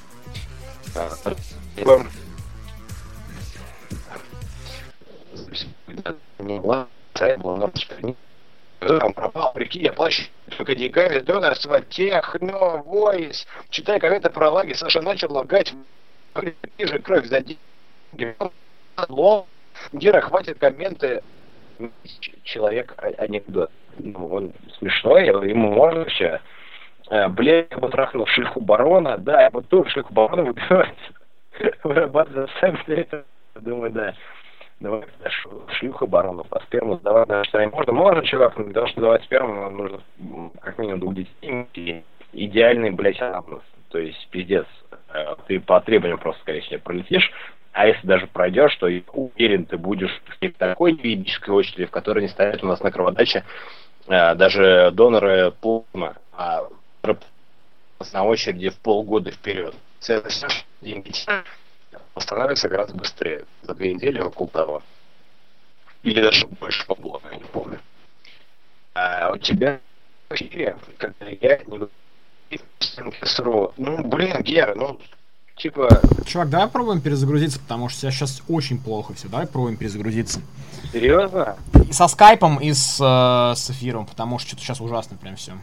Speaker 1: он пропал, прикинь, я плачу только деньгами, донорство, техно, войс. Читай комменты про лаги, Саша начал лагать, же кровь за деньги. Гера, хватит комменты. Человек анекдот. Ну, он смешной, ему можно вообще. Бля, я бы трахнул шлюху барона, да, я бы тоже шлюху барона вырабатывать сам для этого. Думаю, да. Давай шлюха барона по сперму сдавать на что можно, чувак, но для того, чтобы давать сперму, нам нужно как минимум 2 детей. Идеальный, блядь, анус. То есть, пиздец. Ты по требованиям просто, скорее всего, пролетишь. А если даже пройдешь, то я уверен, ты будешь в такой юридической очереди, в которой не стоят у нас на кроводаче даже доноры плазмы, а на очереди в полгода вперед. Деньги восстанавливается гораздо быстрее. За 2 недели около того. Или даже больше бабла, я не помню. А у тебя в эфире, когда я не говорю, ну, блин, Гера, ну, типа...
Speaker 2: Чувак, давай пробуем перезагрузиться, потому что сейчас очень плохо все. Давай пробуем перезагрузиться.
Speaker 1: Серьезно?
Speaker 2: И со скайпом, и с эфиром, потому что что-то сейчас ужасно прям все.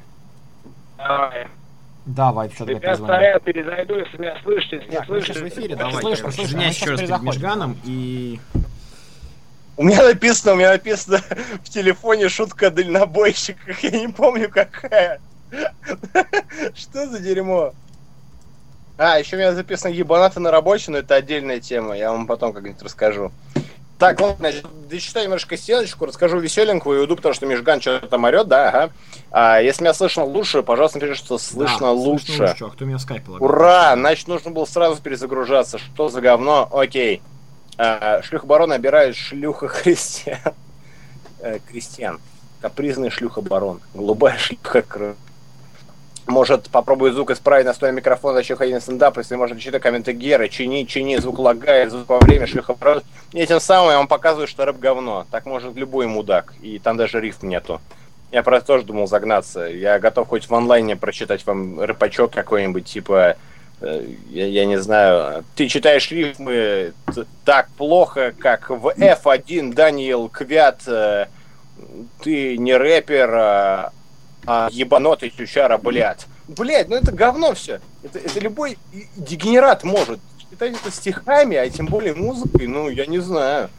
Speaker 2: Давай, что давай перезвоним.
Speaker 1: Я перезайду, если меня слышите, если не слышите.
Speaker 2: В эфире, давай. Слышно, извиняюсь еще раз перед Межганом, и...
Speaker 1: У меня написано в телефоне шутка о дальнобойщиках, я не помню какая. Что за дерьмо? Еще у меня записано ебаната на рабочий, но это отдельная тема, я вам потом как-нибудь расскажу. Так, ладно, значит, дочитаю немножко стеночку, расскажу веселенькую и уйду, потому что Межган что-то там орет, да, ага. Если меня слышно лучше, пожалуйста, напишите, что слышно лучше. Слышно лучше,
Speaker 2: кто меня в скайпе лагает.
Speaker 1: Ура! Значит, нужно было сразу перезагружаться. Что за говно? Окей. Шлюха барона обирает шлюха крестьян. Крестьян. Капризный шлюха-барон. Голубая шлюха. Может, попробую звук исправить, настроить микрофон, зачем ходить на стендап, если можно читать комменты Геры, чини, звук лагает, звук во время, шлюха-барон. И тем самым я вам показываю, что рэп говно. Так может любой мудак. И там даже рифм нету. Я просто тоже думал загнаться. Я готов хоть в онлайне прочитать вам рэпачок какой-нибудь, типа... Я не знаю, ты читаешь рифмы так плохо, как в F1 Даниил Квят, ты не рэпер, а ебанутый сючара, блядь. Блядь, ну это говно все. Это любой дегенерат может читать это стихами, а тем более музыкой, ну я не знаю.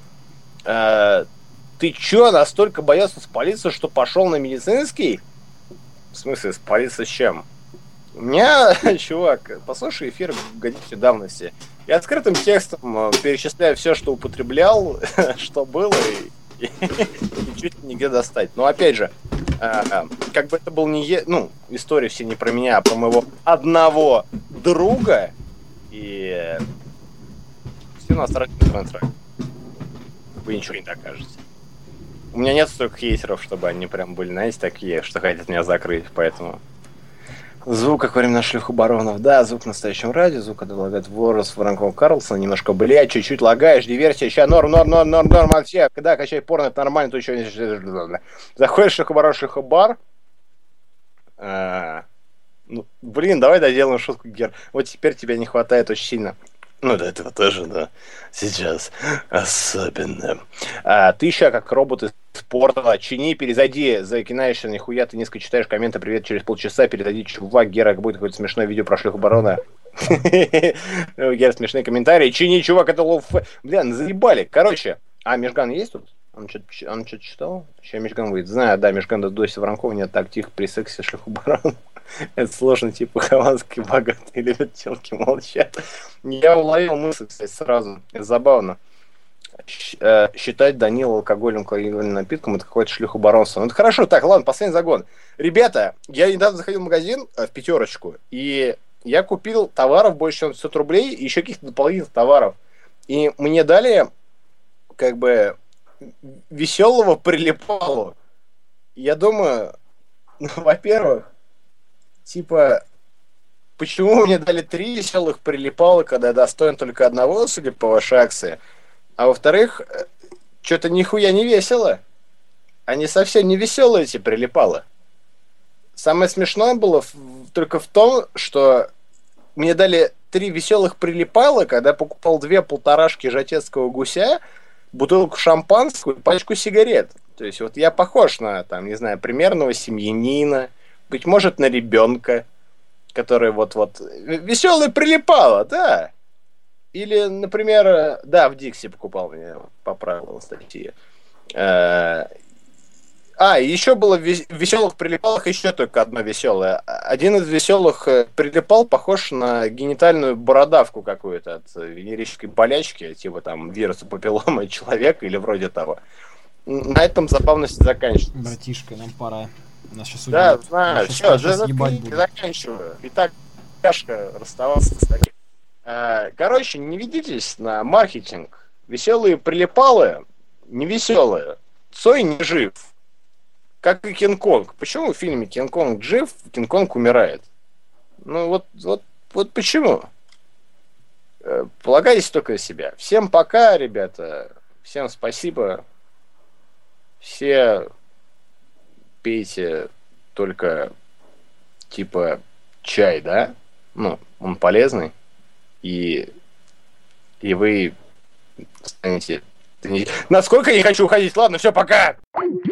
Speaker 1: Ты чё, настолько боялся спалиться, что пошел на медицинский? В смысле, спалиться с чем? У меня, чувак, послушай эфир годичной давности. Я открытым текстом перечисляю все, что употреблял, что было, и чуть нигде достать. Но опять же, как бы это был не... история все не про меня, а про моего одного друга. И все настроить на трек. Вы ничего не докажете. У меня нет столько хейтеров, чтобы они прям были, знаете, такие, что хотят меня закрыть, поэтому... Звук, как время на шлюху баронов. Да, звук в настоящем радио, звук предлагает Ворос, Воронков, Карлсон. Немножко, блядь, чуть-чуть лагаешь, диверсия. Ща норм, вообще. Когда качай порно, это нормально, то еще не... Заходишь в шлюху бар. Блин, давай доделаем шутку, Гер. Вот теперь тебя не хватает очень сильно. Ну, до этого тоже, да. Сейчас особенно. Ты еще как робот из спорта. Чини, перезайди, закинаешься, нихуя, ты несколько читаешь комменты, привет, через полчаса перезайди, чувак, Гера, будет какое-то смешное видео про шлюху барона. Гера, смешные комментарии. Чини, чувак, это лов... Бля, заебали. Короче, Межган есть тут? Он что-то читал? Сейчас Межган выйдет. Знаю, да, Межган до сих Воронкова нет так тихо при сексе шлюху барона. Это сложно, типа, хованские богатые любят, телки молчат. Я уловил мысль, кстати, сразу. Это забавно. Считать Данила алкогольным напитком — это какое-то шлюхобаронство. Ну, это хорошо. Так, ладно, последний загон. Ребята, я недавно заходил в магазин, в пятерочку, и я купил товаров больше, чем 500 рублей, и еще каких-то дополнительных товаров. И мне дали, как бы, веселого прилипалу. Я думаю, во-первых, типа, почему мне дали 3 веселых прилипала, когда я достоин только одного, судя по вашей акции? А во-вторых, что-то нихуя не весело. Они совсем не веселые, эти прилипалы. Самое смешное было только в том, что мне дали 3 веселых прилипала, когда я покупал 2 полторашки жатецкого гуся, бутылку шампанского и пачку сигарет. То есть вот я похож на, там, не знаю, примерного семьянина, быть может, на ребенка, который вот-вот... Веселый прилипало, да. Или, например, да, в Дикси покупал, меня поправила статья. Еще было в веселых прилипалах еще только одно веселое. Один из веселых прилипал похож на генитальную бородавку какую-то от венерической болячки, типа там вируса папиллома человека или вроде того. На этом забавность заканчивается.
Speaker 2: Братишка, нам пора. Нас сейчас
Speaker 1: да,
Speaker 2: убьют.
Speaker 1: знаю. Все, заканчиваю. Итак, тяжко расставаться с таким. Короче, не ведитесь на маркетинг. Веселые прилипалы не веселые. Цой не жив. Как и Кинг-Конг. Почему в фильме Кинг-Конг жив, Кинг-Конг умирает? Ну вот почему? Полагайтесь только на себя. Всем пока, ребята. Всем спасибо. Все пейте только типа чай, да? Ну, он полезный. И вы станете... Насколько я не хочу уходить. Ладно, все, пока!